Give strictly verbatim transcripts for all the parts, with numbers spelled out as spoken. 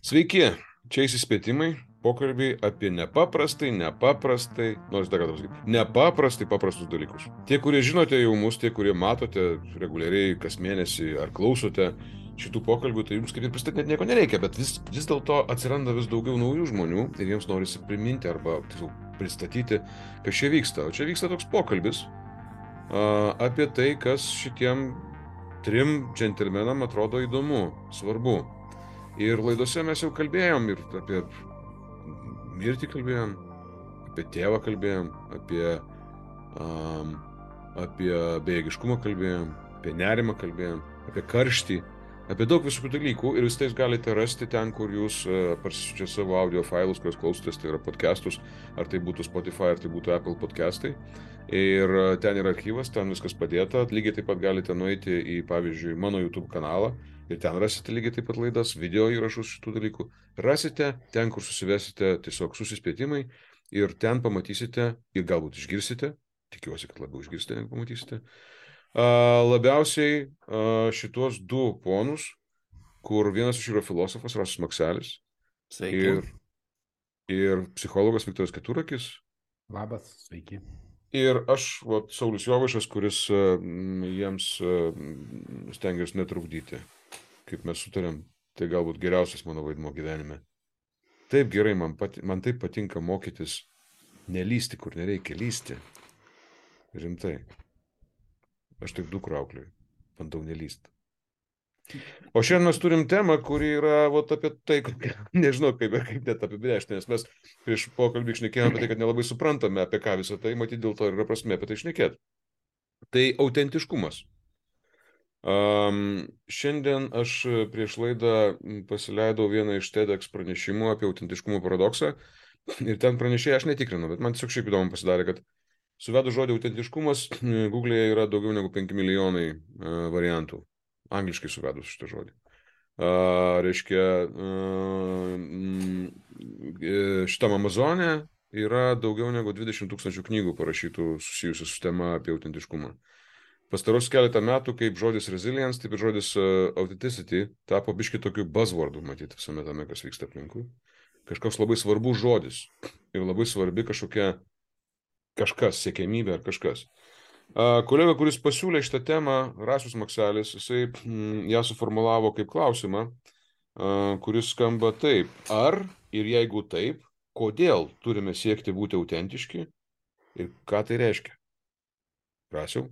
Sveiki, čia įsispėtimai, pokalbiai apie nepaprastai, nepaprastai, nors dar kartą pasakyti, nepaprastai paprastus dalykus. Tie, kurie žinote jau mus, tie, kurie matote reguliariai kas mėnesį ar klausote šitų pokalbių, tai jums kaip ir pristatyti net nieko nereikia, bet vis, vis dėlto atsiranda vis daugiau naujų žmonių ir jiems norisi priminti arba tiesiog pristatyti, kas čia vyksta. O čia vyksta toks pokalbis a, apie tai, kas šitiem trim džentelmenam atrodo įdomu, svarbu. Ir laidose mes jau kalbėjom ir apie mirtį kalbėjom, apie tėvą kalbėjom, apie, um, apie bejėgiškumą kalbėjom, apie nerimą kalbėjom, apie karštį, apie daug visokių dalykų ir vis tais galite rasti ten, kur jūs uh, parsisiunčiate savo audio failus, kuriuos klausotės, tai yra podcastus, ar tai būtų Spotify, ar tai būtų Apple podcastai. Ir uh, ten yra archyvas, ten viskas padėta. Lygiai taip pat galite nueiti į, pavyzdžiui, mano YouTube kanalą ir ten rasite lygiai taip pat laidas, video įrašus šitų dalykų. Rasite ten, kur susivesite tiesiog susispėtimai ir ten pamatysite ir galbūt išgirsite, tikiuosi, kad labiau išgirsite, negu pamatysite, uh, labiausiai uh, šitos du ponus, kur vienas iš jų yra filosofas Rasas Makselis. Sveiki. Ir, ir psichologas Viktoras Keturakis. Labas, sveiki. Ir aš, vat, Saulius Jovaišas, kuris uh, jiems uh, stengiasi netrukdyti, kaip mes sutarėm, tai galbūt geriausias mano vaidmo gyvenime. Taip gerai, man, pati, man taip patinka mokytis nelysti, kur nereikia lysti. Rimtai. Aš taip dukrų auklėjau, bandau nelysti. O šiandien mes turim temą, kuri yra vat, apie tai, nežinau kaip ir kaip net apibrėžti, nes mes prieš pokalbį šnekėjome apie tai, kad nelabai suprantame apie ką visą tai, matyt dėl to yra prasmė apie tai šnekėti. Tai autentiškumas. Um, šiandien aš prieš laidą pasileidau vieną iš TEDx pranešimų apie autentiškumo paradoksą ir ten pranešėjai aš netikrinau, bet man tiesiog šiaip įdomu pasidarė, kad suvedus žodį autentiškumas, Google'e yra daugiau negu penki milijonai uh, variantų. Angliškai suvedus šitą žodį. Uh, reiškia, uh, šitam Amazone yra daugiau negu dvidešimt tūkstančių knygų parašytų susijusių su tema apie autentiškumą. Pastaros keletą metų, kaip žodis resilience, taip ir žodis uh, authenticity tapo biški tokiu buzzwordu, matyti visame tame, kas vyksta aplinkui. Kažkoks labai svarbus žodis ir labai svarbi kažkokia kažkas, siekiamybė ar kažkas. Uh, kolega, kuris pasiūlė šitą temą, Rasas Makselis, jisai mm, ją suformulavo kaip klausimą, uh, kuris skamba taip. Ar ir jeigu taip, kodėl turime siekti būti autentiški ir ką tai reiškia? Rasiau?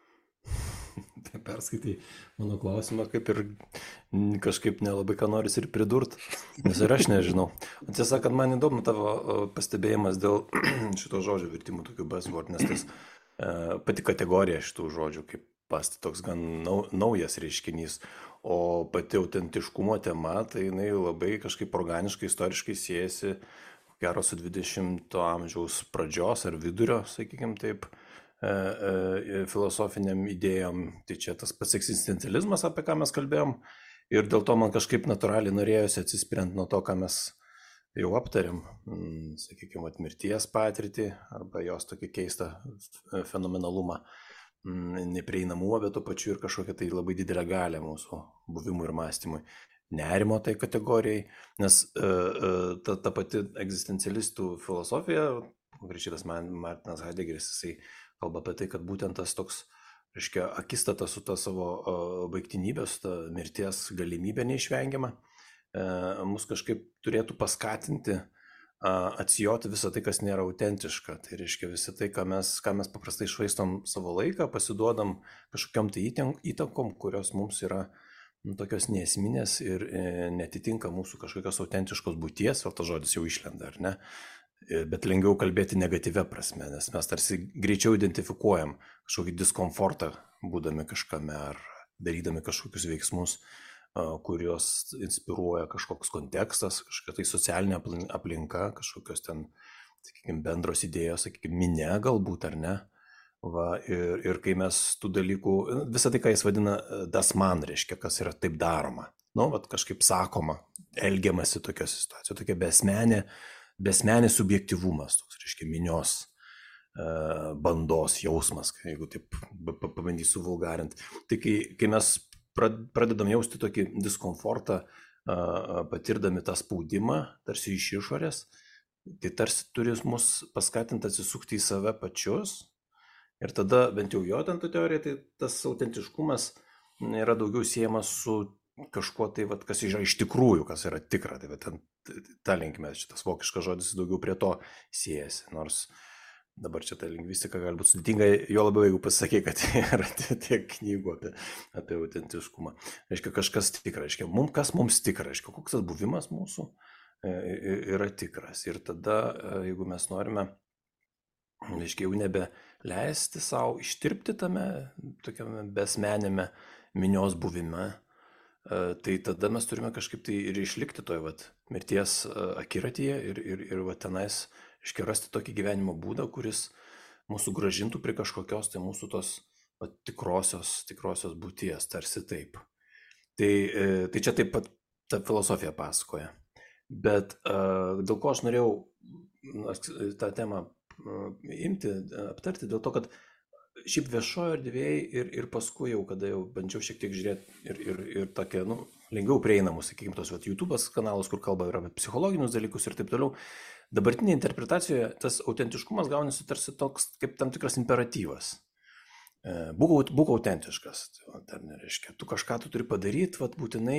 Perskaitai mano klausimą, kaip ir kažkaip nelabai ką noris ir pridurt, nes ir aš nežinau. O tiesą, kad man įdomu tavo pastebėjimas dėl šito žodžio virtimų tokių buzzword, nes tas pati kategorija šitų žodžių kaip pasti toks gan nau, naujas reiškinys, o pati autentiškumo tema, tai jinai labai kažkaip organiškai, istoriškai siejasi gero su dvidešimto amžiaus pradžios ar vidurio, sakykime taip, e, e, filosofiniam idėjom. Tai čia tas pats egzistencializmas, apie ką mes kalbėjom, ir dėl to man kažkaip natūraliai norėjosi atsispirant nuo to, ką mes jau aptariam, sakykime, mirties patirtį arba jos tokį keistą fenomenalumą, neprieinamumą, bet tuo pačiu ir kažkokią tai labai didelę galę mūsų buvimui ir mąstymui. Nerimo tai kategorijai, nes ta, ta pati egzistencialistų filosofija, konkrečiai tas Martinas Heideggeris, jisai kalba apie tai, kad būtent tas toks, reiškia, akistata su ta savo baigtinybė, su ta mirties galimybė neišvengiama, mus kažkaip turėtų paskatinti atsijoti visą tai, kas nėra autentiška. Tai reiškia visą tai, ką mes, ką mes paprastai švaistom savo laiką, pasiduodam kažkokiam tai įtakom, kurios mums yra nu, tokios neesminės ir e, netitinka mūsų kažkokios autentiškos būties, vėl tas žodis jau išlenda, ar ne? Bet lengviau kalbėti negatyvia prasme, nes mes tarsi greičiau identifikuojam kažkokį diskomfortą, būdami kažkame ar darydami kažkokius veiksmus, kurios inspiruoja kažkoks kontekstas, kažkokia tai socialinė aplinka, kažkokios ten, sakykime, bendros idėjos, sakykime, minė galbūt, ar ne. Va, ir, ir kai mes tų dalykų, visą tai, ką jis vadina das man, reiškia, kas yra taip daroma. Nu, vat kažkaip sakoma, elgiamasi tokios situacijos, tokia besmenė, besmenė subjektyvumas, toks, reiškia, minios bandos jausmas, jeigu taip pabandysiu vulgarinti. Tai kai, kai mes pradedam jausti tokį diskomfortą patirdami tą spaudimą, tarsi iš išorės, tai tarsi turi mus paskatinti atsisukti į save pačius. Ir tada, bent jau jo ten ta teorija, tai tas autentiškumas yra daugiau siejamas su kažkuo tai, vat, kas yra iš tikrųjų, kas yra tikra. Tai vat, ta linkme, šitas vokiškas žodis daugiau prie to siejasi. Nors dabar čia ta lingvistika gali būti sudėtinga, jo labiau, jeigu pasakai, kad yra tiek knygų apie, apie autentiškumą. Reiškia, kažkas tikra, reiškia, mum, kas mums tikra, reiškia, koks tas buvimas mūsų yra tikras. Ir tada, jeigu mes norime, reiškia, jau nebeleisti savo ištirpti tame tokiame besmenėme minios buvime, tai tada mes turime kažkaip tai ir išlikti toj vat, mirties akiratyje ir, ir, ir va, tenais, reiškia, rasti tokį gyvenimo būdą, kuris mūsų gražintų prie kažkokios tai mūsų tos va, tikrosios, tikrosios būties, tarsi taip. Tai, tai čia taip pat ta filosofija pasakoja. Bet dėl ko aš norėjau tą temą imti, aptarti, dėl to, kad šiaip viešojo erdvėje ir, ir paskui jau, kada jau bandžiau šiek tiek žiūrėti ir, ir, ir tokie, nu, lengviau prieinamus, sakykime, tos vat, YouTube'as kanalus, kur kalba yra apie psichologinius dalykus ir taip toliau, dabartinėje interpretacijoje tas autentiškumas gaunasi tarsi toks, kaip tam tikras imperatyvas. Būk, būk autentiškas, tai nereiškia, tu kažką tu turi padaryti, vat, būtinai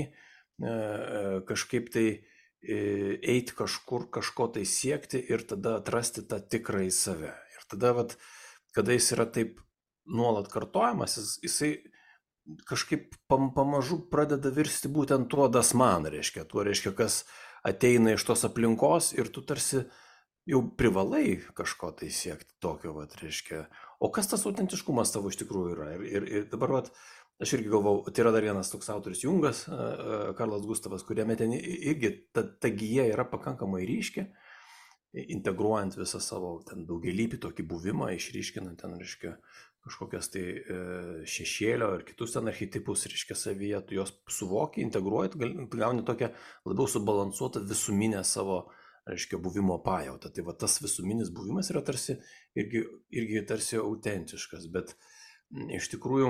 kažkaip tai eiti kažkur, kažko tai siekti ir tada atrasti tą tikrąjį save. Ir tada, vat, kada jis yra taip nuolat kartojamas, jis, jisai kažkaip pam, pamažu pradeda virsti būtent tuo dasman, reiškia, tuo reiškia, kas ateina iš tos aplinkos ir tu tarsi jau privalai kažko tai siekti tokio, vat, reiškia. O kas tas autentiškumas tavo iš tikrųjų yra? Ir, ir, ir dabar, vat, aš irgi galvau, tai yra dar vienas toks autorius Jungas, Karlas Gustavas, kuriame ten irgi ta, ta gija yra pakankamai ryški, integruojant visą savo ten daugelįpį tokį buvimą, išryškinant ten, reiškia, kažkokias tai e, šešėlio ir kitus ten archetipus, reiškia, savyje, tu jos suvoki, integruojat, gauni tokią labiau subalansuotą visuminę savo, reiškia, buvimo pajautą. Tai va tas visuminis buvimas yra tarsi irgi, irgi tarsi autentiškas, bet iš tikrųjų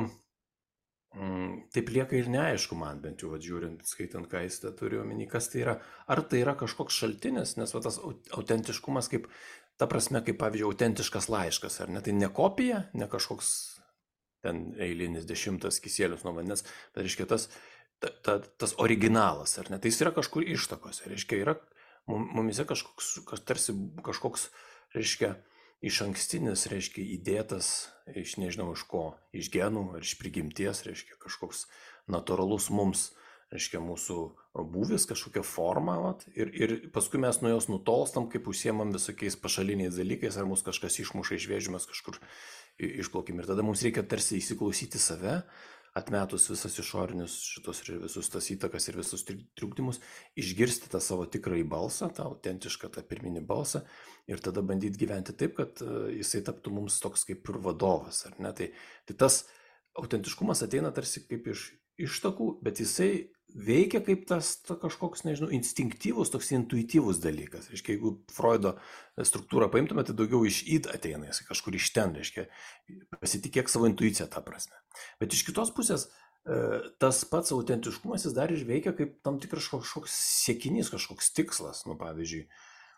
taip lieka ir neaišku man, bent jau žiūrint, skaitant, ką jis turi omeny, kas tai yra. Ar tai yra kažkoks šaltinis, nes va, tas autentiškumas kaip, ta prasme, kaip pavyzdžiui, autentiškas laiškas, ar ne? Tai ne kopija, ne kažkoks ten eilinis dešimtas kisėlius nuo vandens, bet reiškia tas, ta, ta, tas originalas, ar ne? Tai jis yra kažkur ištakose, reiškia, yra mumise kažkoks, kas, tarsi kažkoks, reiškia, iš ankstinis, reiškia, įdėtas iš nežinau iš ko, iš genų ar iš prigimties, reiškia, kažkoks natūralus mums, reiškia, mūsų būvis, kažkokia forma, vat, ir, ir paskui mes nuo jos nutolstam, kaip užsiemam visokiais pašaliniais dalykais, ar mus kažkas išmuša iš vėžių, mes kažkur išplaukim. Ir tada mums reikia tarsi įsiklausyti save, atmetus visas išorinius šitos ir visus tas įtakas ir visus trukdymus, išgirsti tą savo tikrąjį balsą, tą autentišką, tą pirminį balsą ir tada bandyti gyventi taip, kad jisai taptų mums toks kaip ir vadovas, ar ne? Tai, tai tas autentiškumas ateina tarsi kaip iš ištakų, bet jisai veikia kaip tas ta kažkoks, nežinau, instinktyvus, toks intuityvus dalykas. Reiškia, jeigu Freudo struktūrą paimtume, tai daugiau iš id ateina, jis kažkur iš ten, reiškia, pasitikėk savo intuiciją tą prasme. Bet iš kitos pusės, tas pats autentiškumas jis dar ir veikia kaip tam tikras kažkoks siekinys, kažkoks tikslas. Nu, pavyzdžiui,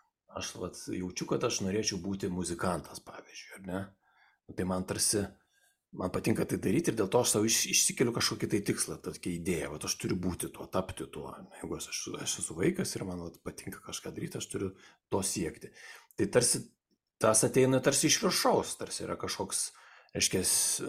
aš vat, jaučiu, kad aš norėčiau būti muzikantas, pavyzdžiui, ar ne? Tai man tarsi man patinka tai daryti ir dėl to aš savo iš, išsikeliu kažkokį tai tikslą, tokia idėja, vat aš turiu būti tuo, tapti tuo. Jeigu aš, aš esu vaikas ir man vat, patinka kažką daryti, aš turiu to siekti. Tai tarsi tas ateina tarsi iš viršaus, tarsi yra kažkoks, reiškia,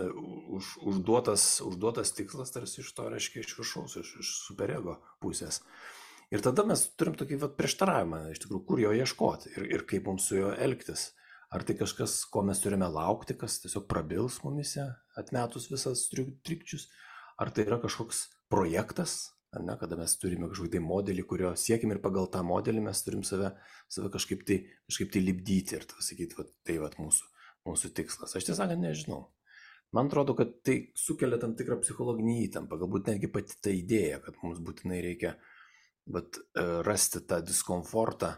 už, užduotas, užduotas tikslas, tarsi iš to, reiškia, iš viršaus, iš, iš superego pusės. Ir tada mes turim tokį vat, prieštaravimą, iš tikrųjų, kur jo ieškoti ir, ir kaip mums su juo elgtis. Ar tai kažkas, ko mes turime laukti, kas tiesiog prabils mumise, atmetus visas trikdžius, ar tai yra kažkoks projektas, ar ne, kada mes turime kažkokį tai modelį, kurio siekim ir pagal tą modelį mes turim save, save kažkaip, tai, kažkaip tai lipdyti ir sakyti, va, tai va, mūsų, mūsų tikslas. Aš tiesą sakant nežinau. Man atrodo, kad tai sukelia tam tikrą psichologinį įtampą, galbūt netgi pati ta idėja, kad mums būtinai reikia bet, rasti tą diskomfortą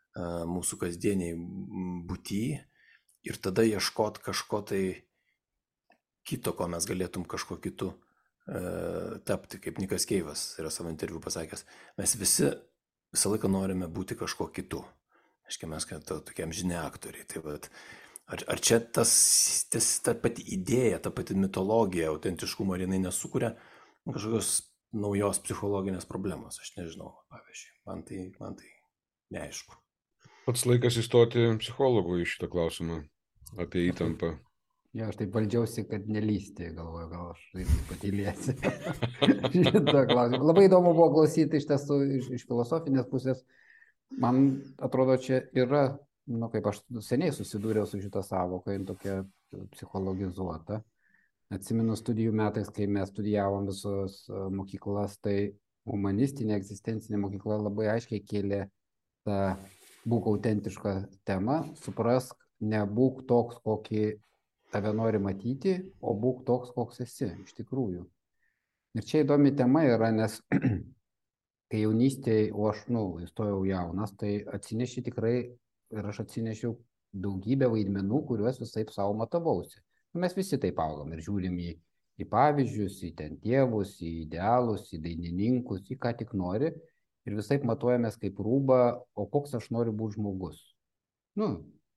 mūsų kasdieniai būty ir tada ieškot kažko tai kito, ko mes galėtum kažko kitu tapti, kaip Nikas Keivas yra savo interviu pasakęs. Mes visi visą laiką norime būti kažkuo kitu. Aiškiai, mes kad tokiam žinia aktoriai. Tai vat, ar, ar čia tas, tas, ta pati idėja, ta pati mitologija, autentiškumo, ar jinai nesukuria kažkokios naujos psichologinės problemos? Aš nežinau, pavyzdžiui, man tai, man tai neaišku. Pats laikas įstoti psichologui į šitą klausimą apie įtampą. Jo, aš taip valdžiausi, kad nelysti, galvoju, gal aš irgi patylėsiu. Šitą klausimą. Labai įdomu buvo klausyti iš tiesų iš, iš filosofinės pusės. Man atrodo, čia yra, nu, kaip aš seniai susidūriau su šitą savoką, jin tokia psichologizuota. Atsimenu studijų metais, kai mes studijavom visos mokyklas, tai humanistinė, egzistencinė mokykla labai aiškiai kėlė tą būk autentišką temą, suprask, nebūk toks, kokį tave nori matyti, o būk toks, koks esi, iš tikrųjų. Ir čia įdomi tema yra, nes kai jaunystėje, o aš, nu, įstojau jaunas, tai atsineši tikrai, ir aš atsinešiau daugybę vaidmenų, kuriuos visaip savo matavausi. Mes visi taip augam ir žiūrim į, į pavyzdžius, į ten tėvus, į idealus, į dainininkus, į ką tik nori, ir visaip matuojamės kaip rūbą, o koks aš noriu būti žmogus. Nu,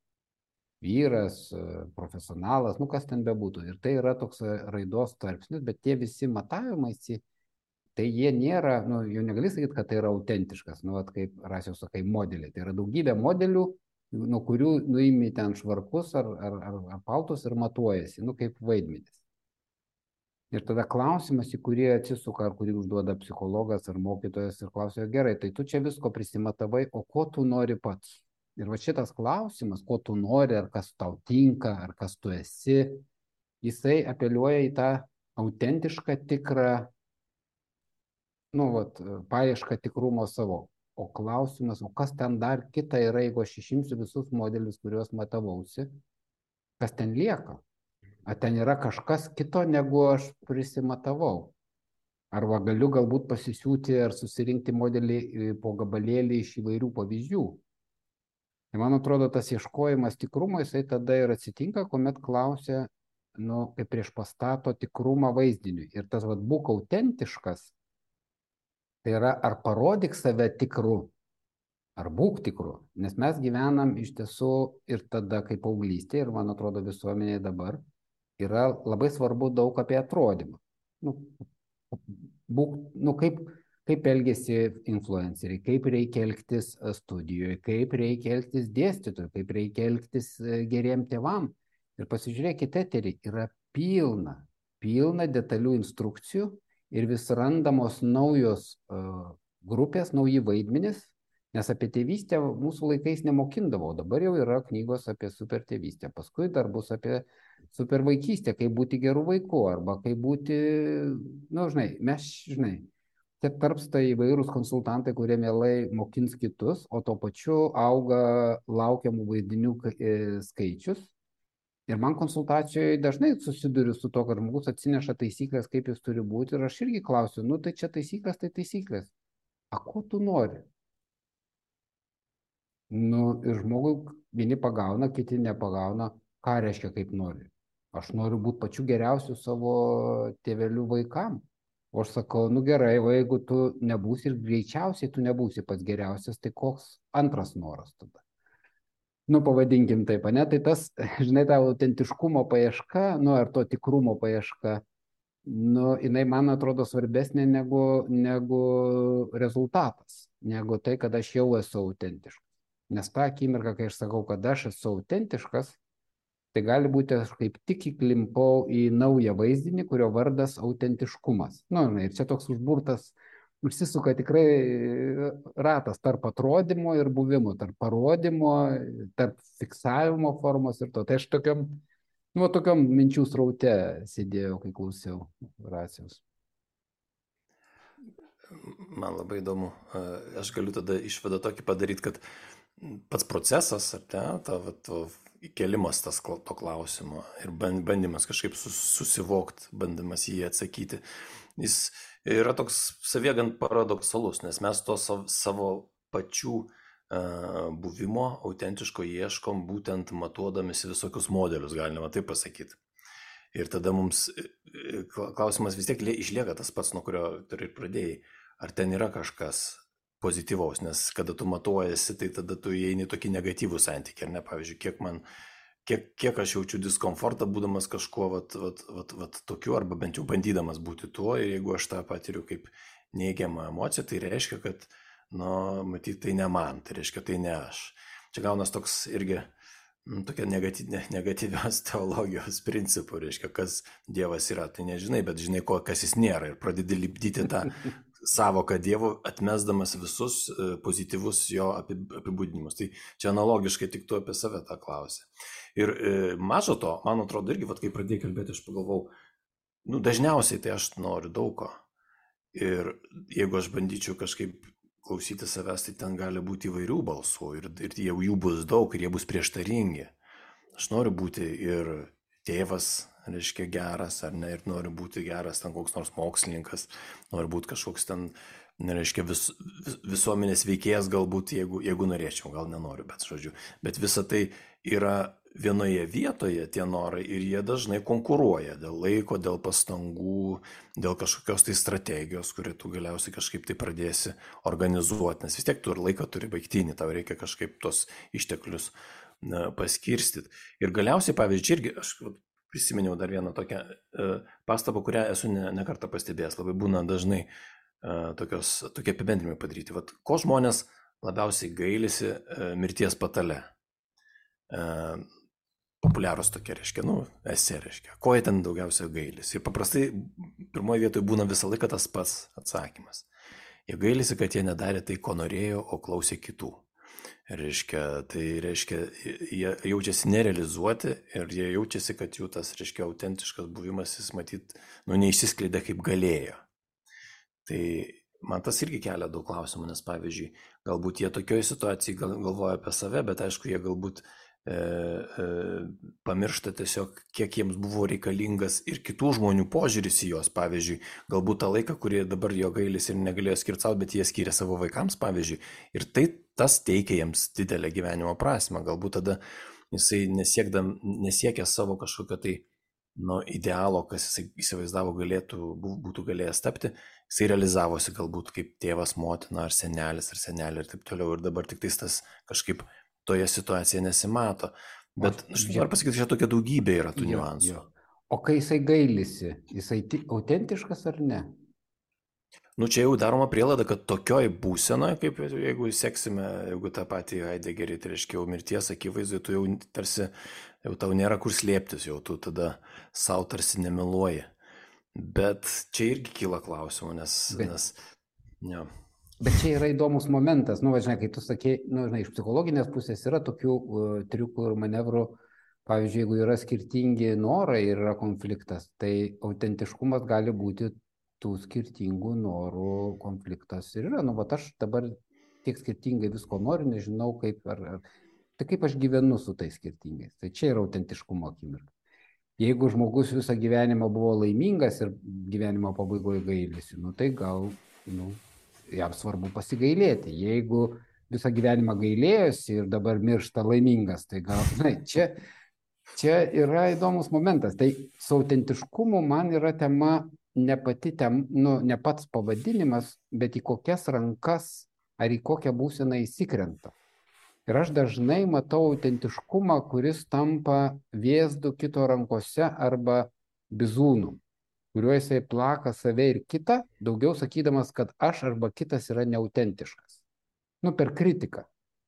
vyras, profesionalas, nu kas ten bebūtų. Ir tai yra toks raidos tarpsnis, bet tie visi matavimai, tai jie nėra, nu, jau negali sakyti, kad tai yra autentiškas, nu, vat, kaip Rasiau sakai, modeliai. Tai yra daugybė modelių, nuo kurių nuimi ten švarkus ar, ar, ar, ar paltus ir matuojasi, nu, kaip vaidmenis. Ir tada klausimas, į kurį atsisuka, ar kurį užduoda psichologas ar mokytojas ir klausia, gerai, tai tu čia visko prisimatavai, o ko tu nori pats? Ir va šitas klausimas, ko tu nori, ar kas tau tinka, ar kas tu esi, jisai apeliuoja į tą autentišką, tikrą, nu, vat, paiešką tikrumo savo. O klausimas, o kas ten dar kita yra, jeigu aš išimsiu visus modelius, kuriuos matavausi, kas ten lieka? Ar ten yra kažkas kito, negu aš prisimatavau? Arba galiu galbūt pasisiūti ar susirinkti modelį po gabalėlį iš įvairių pavyzdžių. Ir man atrodo, tas ieškojimas tikrumo, jisai tada ir atsitinka, kuomet klausia, nu, kaip prieš pastato tikrumą vaizdiniui. Ir tas, vat, būk autentiškas, tai yra, ar parodyk save tikru, ar būk tikru. Nes mes gyvenam iš tiesų ir tada, kaip paauglystė, ir man atrodo visuomenėje dabar, yra labai svarbu daug apie atrodymą. Nu, būk, nu, kaip... Kaip elgesi influenceriai, kaip reikia elgtis studijoje, kaip reikia elgtis dėstytojui, kaip reikia elgtis geriem tėvam. Ir pasižiūrėkite, eterį, yra pilna, pilna detalių instrukcijų ir vis randamos naujos uh, grupės, nauji vaidmenys, nes apie tėvystę mūsų laikais nemokindavo, dabar jau yra knygos apie super tėvystę, paskui dar bus apie super vaikystę, kaip būti gerų vaikų, arba kaip būti, nu, žinai, mes, žinai, Tiek tarpsta įvairūs konsultantai, kurie mielai mokins kitus, o tuo pačiu auga laukiamų vaidinių skaičius. Ir man konsultacijoje dažnai susiduriu su to, kad žmogus atsineša taisyklės, kaip jis turi būti. Ir aš irgi klausiu, nu tai čia taisyklės, tai taisyklės. A ko tu nori? Nu ir žmogui vieni pagauna, kiti nepagauna. Ką reiškia, kaip nori? Aš noriu būti pačiu geriausiu savo tėvelių vaikam. O aš sakau, nu gerai, o jeigu tu nebūsi ir greičiausiai tu nebūsi pats geriausias, tai koks antras noras tada? Nu, pavadinkim taip, ne? Tai tas, žinai, ta autentiškumo paieška, nu, ar to tikrumo paieška, nu, jinai man atrodo svarbesnė negu, negu rezultatas, negu tai, kad aš jau esu autentiškas. Nes tą akimirką, kai aš sakau, kad aš esu autentiškas, tai gali būti, aš kaip tik įklimpau į naują vaizdinį, kurio vardas autentiškumas. Nu, ir čia toks užburtas, užsisuka tikrai ratas tarp atrodymo ir buvimo, tarp parodymo, tarp fiksavimo formos ir to. Tai aš tokiam, nu, tokiam minčių sraute sėdėjau, kai klausiau Rasiaus. Man labai įdomu. Aš galiu tada išvadą tokį padaryti, kad pats procesas, ar ne, ta, to įkelimas tas, to klausimo ir bandymas kažkaip susivokti, bandymas jį atsakyti, jis yra toks savie gan paradoksalus, nes mes to savo pačių uh, buvimo autentiško ieškom, būtent matuodamisi visokius modelius, galima taip pasakyti. Ir tada mums klausimas vis tiek išlieka tas pats, nuo kurio ir pradėjai. Ar ten yra kažkas pozityvaus, nes kada tu matuojasi, tai tada tu įeini tokį negatyvų santykį, ar ne? Pavyzdžiui, kiek man, kiek, kiek aš jaučiu diskomfortą, būdamas kažkuo vat, vat, vat, vat, tokiu, arba bent jau bandydamas būti tuo, ir jeigu aš tą patiriu kaip neigiamą emociją, tai reiškia, kad, nu, matyt, tai ne man, tai reiškia, tai ne aš. Čia gaunas toks irgi tokia negaty, negatyvios teologijos principų, reiškia, kas Dievas yra, tai nežinai, bet žinai, ko, kas jis nėra, ir pradedi lipdyti tą savoką Dievo, atmesdamas visus pozityvus jo apibūdinimus. Tai čia analogiškai tik tu apie save tą klausi. Ir e, mažo to, man atrodo, irgi, vat, kai pradėjai kalbėti, aš pagalvau, nu, dažniausiai tai aš noriu daug ko. Ir jeigu aš bandyčiau kažkaip klausyti savęs, tai ten gali būti įvairių balsų ir, ir jau jų bus daug ir jie bus prieštaringi. Aš noriu būti ir tėvas, reiškia, geras, ar ne, ir noriu būti geras ten koks nors mokslininkas, noriu būti kažkoks ten, reiškia, vis, vis, visuomenės veikėjas galbūt, jeigu, jeigu norėčiau, gal nenoriu, bet žodžiu. Bet visa tai yra vienoje vietoje tie norai ir jie dažnai konkuruoja dėl laiko, dėl pastangų, dėl kažkokios tai strategijos, kuri tu galiausiai kažkaip tai pradėsi organizuoti, nes vis tiek tu ir laiką turi baigtinį, tau reikia kažkaip tos išteklius na, paskirstyti. Ir galiausiai, pavyzdžiui, irgi aš prisiminiau dar vieną tokią uh, pastabą, kurią esu ne, ne kartą pastebėjęs, labai būna dažnai uh, tokios, tokie apibendrimai padaryti. Vat, ko žmonės labiausiai gailisi uh, mirties patale? Uh, populiarus tokie, reiškia, nu, esė, reiškia, ko jie ten daugiausia gailisi. Ir paprastai pirmoje vietoje būna visą laiką tas pats atsakymas. Jie gailisi, kad jie nedarė tai, ko norėjo, o klausė kitų. Reiškia, tai reiškia, jie jaučiasi nerealizuoti ir jie jaučiasi, kad jų tas, reiškia, autentiškas buvimas, jis matyt, nu, neišsiskleidė kaip galėjo. Tai man tas irgi kelia daug klausimų, nes pavyzdžiui, galbūt jie tokioje situacijoje gal, galvoja apie save, bet aišku, jie galbūt E, e, pamiršta tiesiog, kiek jiems buvo reikalingas ir kitų žmonių požiūris į juos, pavyzdžiui, galbūt tą laiką, kurį dabar jo gailis ir negalėjo skirti savo, bet jie skyrė savo vaikams, pavyzdžiui, ir tai tas teikia jiems didelę gyvenimo prasmę, galbūt tada jisai nesiekdam, nesiekia savo kažkokio tai nu, idealo, kas jisai įsivaizdavo galėtų, būtų galėjęs tapti, jisai realizavosi galbūt kaip tėvas, motina ar senelis ar senelė ir taip toliau, ir dabar tik tais tas kažkaip toje situacijoje nesimato. Bet aš noriu pasakyti, čia tokia daugybė yra tų niuansų. Jo, jo. O kai jisai gailisi, jisai autentiškas ar ne? Nu, čia jau daroma prielaida, kad tokioj būsenoje, kaip jeigu seksime, jeigu tą patį Heideggerį, tai reiškia jau mirties akivaizdui, tu jau tarsi, jau tau nėra kur slėptis, jau tu tada savo tarsi nemeluoji. Bet čia irgi kyla klausimų, nes... Bet... nes ja. Bet čia yra įdomus momentas, nu, važinai, kai tu sakei, nu, žinai, iš psichologinės pusės yra tokių uh, triukų ir manevrų, pavyzdžiui, jeigu yra skirtingi norai ir yra konfliktas, tai autentiškumas gali būti tų skirtingų norų konfliktas ir yra, nu, va, aš dabar tiek skirtingai visko noriu, nežinau, kaip, ar, ar, tai kaip aš gyvenu su tais skirtingais, tai čia yra autentiškumo akimirka. Jeigu žmogus visą gyvenimą buvo laimingas ir gyvenimo pabaigoje gailisi, nu, tai gal, nu, jam svarbu pasigailėti. Jeigu visą gyvenimą gailėjosi ir dabar miršta laimingas, tai gal, žinai, čia, čia yra įdomus momentas. Tai su autentiškumu man yra tema ne pati tem, nu, ne pats pavadinimas, bet į kokias rankas ar į kokią būseną įsikrenta. Ir aš dažnai matau autentiškumą, kuris tampa vėzdu kito rankose arba bizūnu, kuriuo jisai plaka save ir kitą, daugiau sakydamas, kad aš arba kitas yra neautentiškas. Nu, per kritiką.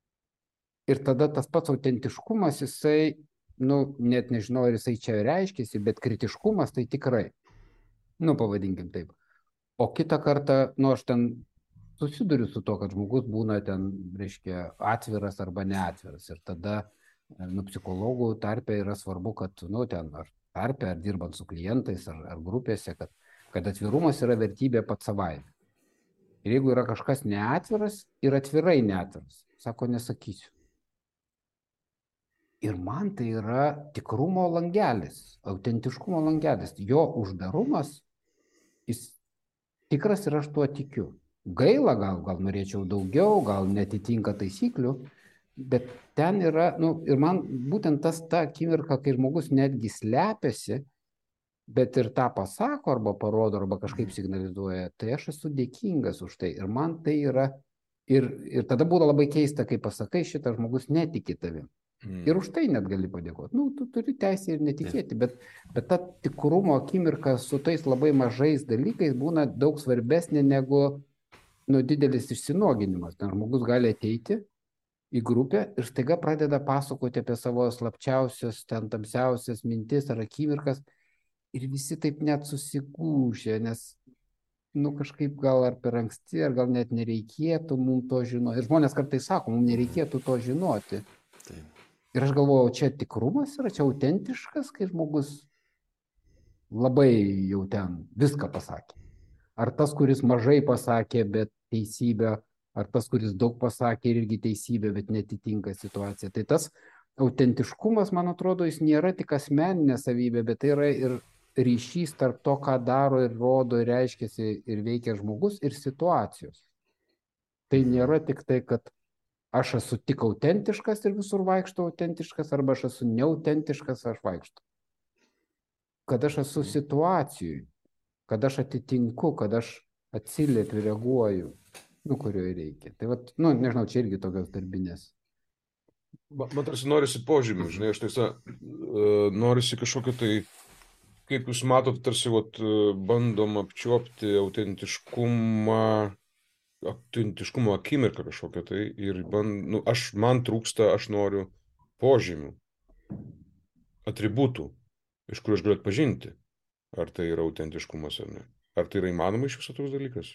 Ir tada tas pats autentiškumas, jisai, nu, net nežinau, ar jisai čia reiškiasi, bet kritiškumas tai tikrai. Nu, pavadinkim taip. O kitą kartą, nu, aš ten susiduriu su to, kad žmogus būna ten, reiškia, atviras arba neatviras. Ir tada, nu, psichologų tarpe yra svarbu, kad, nu, ten ar tarpe, ar dirbant su klientais, ar, ar grupėse, kad, kad atvirumas yra vertybė pats savaime. Ir jeigu yra kažkas neatviras ir atvirai neatviras, sako, nesakysiu. Ir man tai yra tikrumo langelis, autentiškumo langelis. Jo uždarumas, jis tikras ir aš tuo tikiu. Gaila, gal, gal norėčiau daugiau, gal netitinka taisyklių, bet ten yra, nu, ir man būtent tas ta akimirka, kai žmogus netgi slepiasi, bet ir tą pasako arba parodo, arba kažkaip signalizuoja, tai aš esu dėkingas už tai. Ir man tai yra, ir, ir tada būna labai keista, kai pasakai, šitas žmogus netiki tavim. Mm. Ir už tai net gali padėkoti. Nu, tu turi teisę ir netikėti, bet, bet ta tikrumo akimirka su tais labai mažais dalykais būna daug svarbesnė negu nu, didelis išsinoginimas. Ten žmogus gali ateiti į grupę ir staiga pradeda pasakoti apie savo slapčiausias, ten tamsiausias mintis ar akimirkas ir visi taip net susigūžė, nes nu, kažkaip gal ar per anksti, ar gal net nereikėtų mums to žinoti. Ir žmonės kartais sako, mums nereikėtų to žinoti. Taip. Ir aš galvojau, čia tikrumas yra, čia autentiškas, kai žmogus labai jau ten viską pasakė. Ar tas, kuris mažai pasakė, bet teisybę, ar tas, kuris daug pasakė ir irgi teisybę, bet netitinka situaciją. Tai tas autentiškumas, man atrodo, jis nėra tik asmeninė savybė, bet tai yra ir ryšys tarp to, ką daro ir rodo, ir reiškiasi ir veikia žmogus, ir situacijos. Tai nėra tik tai, kad aš esu tik autentiškas ir visur vaikšto autentiškas, arba aš esu neautentiškas, aš vaikšto. Kad aš esu situacijui, kad aš atitinku, kad aš atsiliepiu, reaguoju, nu, kurioje reikia. Tai vat, nu, nežinau, čia irgi tokios darbinės. Man, man tarsi norisi požymių, žinai, aš tiesa, norisi kažkokio tai, kaip jūs matot, tarsi vat, bandom apčiuopti autentiškumą, autentiškumo akimirką kažkokią tai ir man, nu, aš, man trūksta, aš noriu požymių, atributų, iš kurių aš galiu atpažinti, ar tai yra autentiškumas ar ne. Ar tai yra įmanoma iš viso toks dalykas?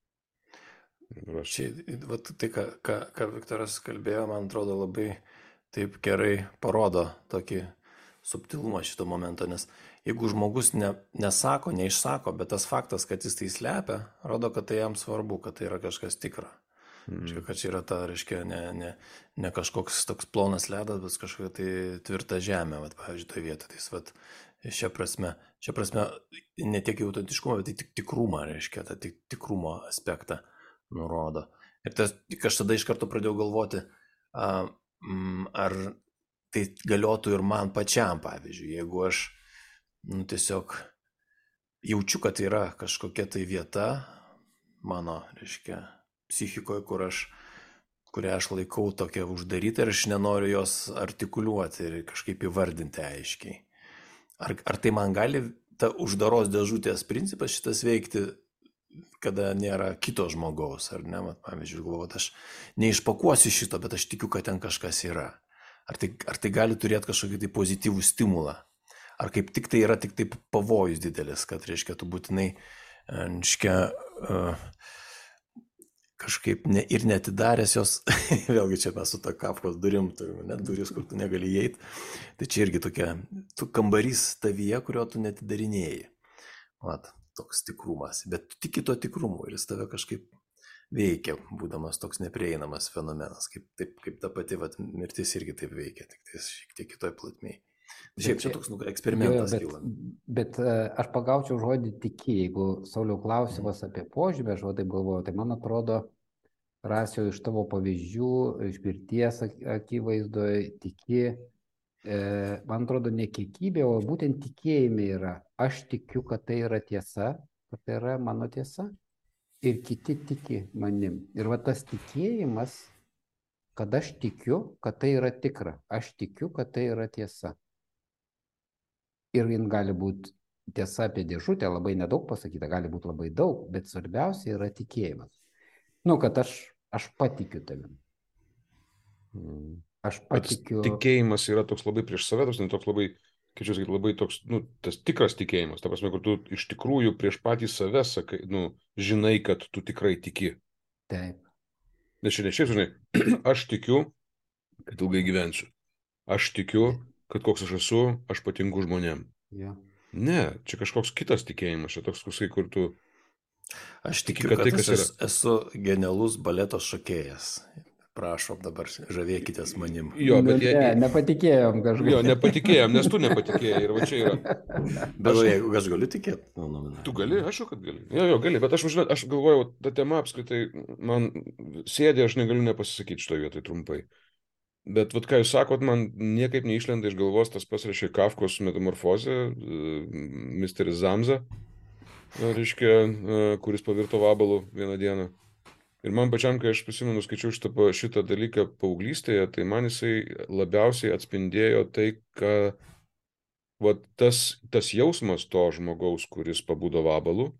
Aš... Čia, vat, tai, ką, ką, ką Viktoras kalbėjo, man atrodo, labai taip gerai parodo tokį subtilumą šito momento, nes jeigu žmogus ne, nesako, neišsako, bet tas faktas, kad jis tai slepia, rodo, kad tai jam svarbu, kad tai yra kažkas tikra. Mm. Čia, kad čia yra ta, reiškia, ne, ne, ne kažkoks toks plonas ledas, bet kažkokia tai tvirta žemė, vat, pavyzdžiui, toje vietoje. Tai vat, šia prasme, šia prasme ne tiek autentiškumą, bet tai tik tikrumą, reiškia, tą tik, tikrumo aspektą nurodo. Ir tas, aš tada iš karto pradėjau galvoti, a, m, ar tai galiotų ir man pačiam, pavyzdžiui, jeigu aš nu, tiesiog jaučiu, kad tai yra kažkokia tai vieta mano, reiškia, psichikoje, kur aš, kurią aš laikau tokia uždaryta ir aš nenoriu jos artikuliuoti ir kažkaip įvardinti aiškiai. Ar, ar tai man gali ta uždaros dėžutės principas šitas veikti, kada nėra kito žmogaus, ar ne? Pavyzdžiui, galvoju, aš neišpakuosiu šito, bet aš tikiu, kad ten kažkas yra. Ar tai, ar tai gali turėti kažkokį tai pozityvų stimulą? Ar kaip tik tai yra tik taip pavojus didelis, kad, reiškia, tu būtinai, reiškia, uh, kažkaip ne, ir netidaręs jos, vėlgi čia mes su ta Kafkos durim turime, net duris, kur tu negali įeiti. Tai čia irgi tokia, tu kambarys tavyje, kurio tu netidarinėjai. Vat, toks tikrumas. Bet tu tiki to tikrumu ir jis tave kažkaip veikia, būdamas toks neprieinamas fenomenas, kaip, taip, kaip ta pati vat, mirtis irgi taip veikia, tik tai šiek tiek kitoj platmėj. Šiaip čia toks nu, eksperimentas jo, jo, bet, kyla. Bet aš pagaučiau žodį tiki, jeigu Sauliau klausimas apie požymį, aš taip galvoju, tai man atrodo, Rasiau, iš tavo pavyzdžių, iš mirties akivaizdoje tiki, e, man atrodo, ne kiekybė, o būtent tikėjime yra. Aš tikiu, kad tai yra tiesa, kad tai yra mano tiesa. Ir kiti tiki manim. Ir va tas tikėjimas, kad aš tikiu, kad tai yra tikra. Aš tikiu, kad tai yra tiesa. Ir jin gali būti tiesa apie dėžutę, labai nedaug pasakyta, gali būti labai daug, bet svarbiausia yra tikėjimas. Nu, kad aš, aš patikiu tavim. Aš patikiu. Bet tikėjimas yra toks labai prieš save, toks, toks labai... kaip čia sakyti, labai toks, nu, tas tikras tikėjimas, ta prasme, kur tu iš tikrųjų prieš patį save sakai, nu, žinai, kad tu tikrai tiki. Taip. Nes čia ne šiaip, žinai, aš tikiu, kad ilgai gyvensiu. Aš tikiu, kad koks aš esu, aš patinku žmonėm. Ja. Ne, čia kažkoks kitas tikėjimas, čia toks, kur tu... Aš tikiu, kad, kad aš esu, esu genialus baleto šokėjas. Prašom dabar, žavėkitės manim. Jo, bet ne, jie... ne, nepatikėjom kažkaip. Jo, nepatikėjom, nes tu nepatikėjai ir va čia yra. Bet aš, jeigu aš galiu tikėti? No, no, no. Tu gali, aš jau, kad gali. Jo, jo, gali, bet aš, žinai, aš galvojau, ta tema apskritai, man sėdė, aš negaliu nepasisakyti šitoje vietoje trumpai. Bet, vat, ką jūs sakot, man niekaip neišlenda iš galvos tas pats, reiškia, Kafkos metamorfozė, misteris Zamza, reiškia, kuris pavirto vabalu vieną dieną. Ir man pačiam, kai aš prisimenu, skaičiau šitą, šitą dalyką paauglystėje, tai man jisai labiausiai atspindėjo tai, kad va, tas, tas jausmas to žmogaus, kuris pabudo vabalu,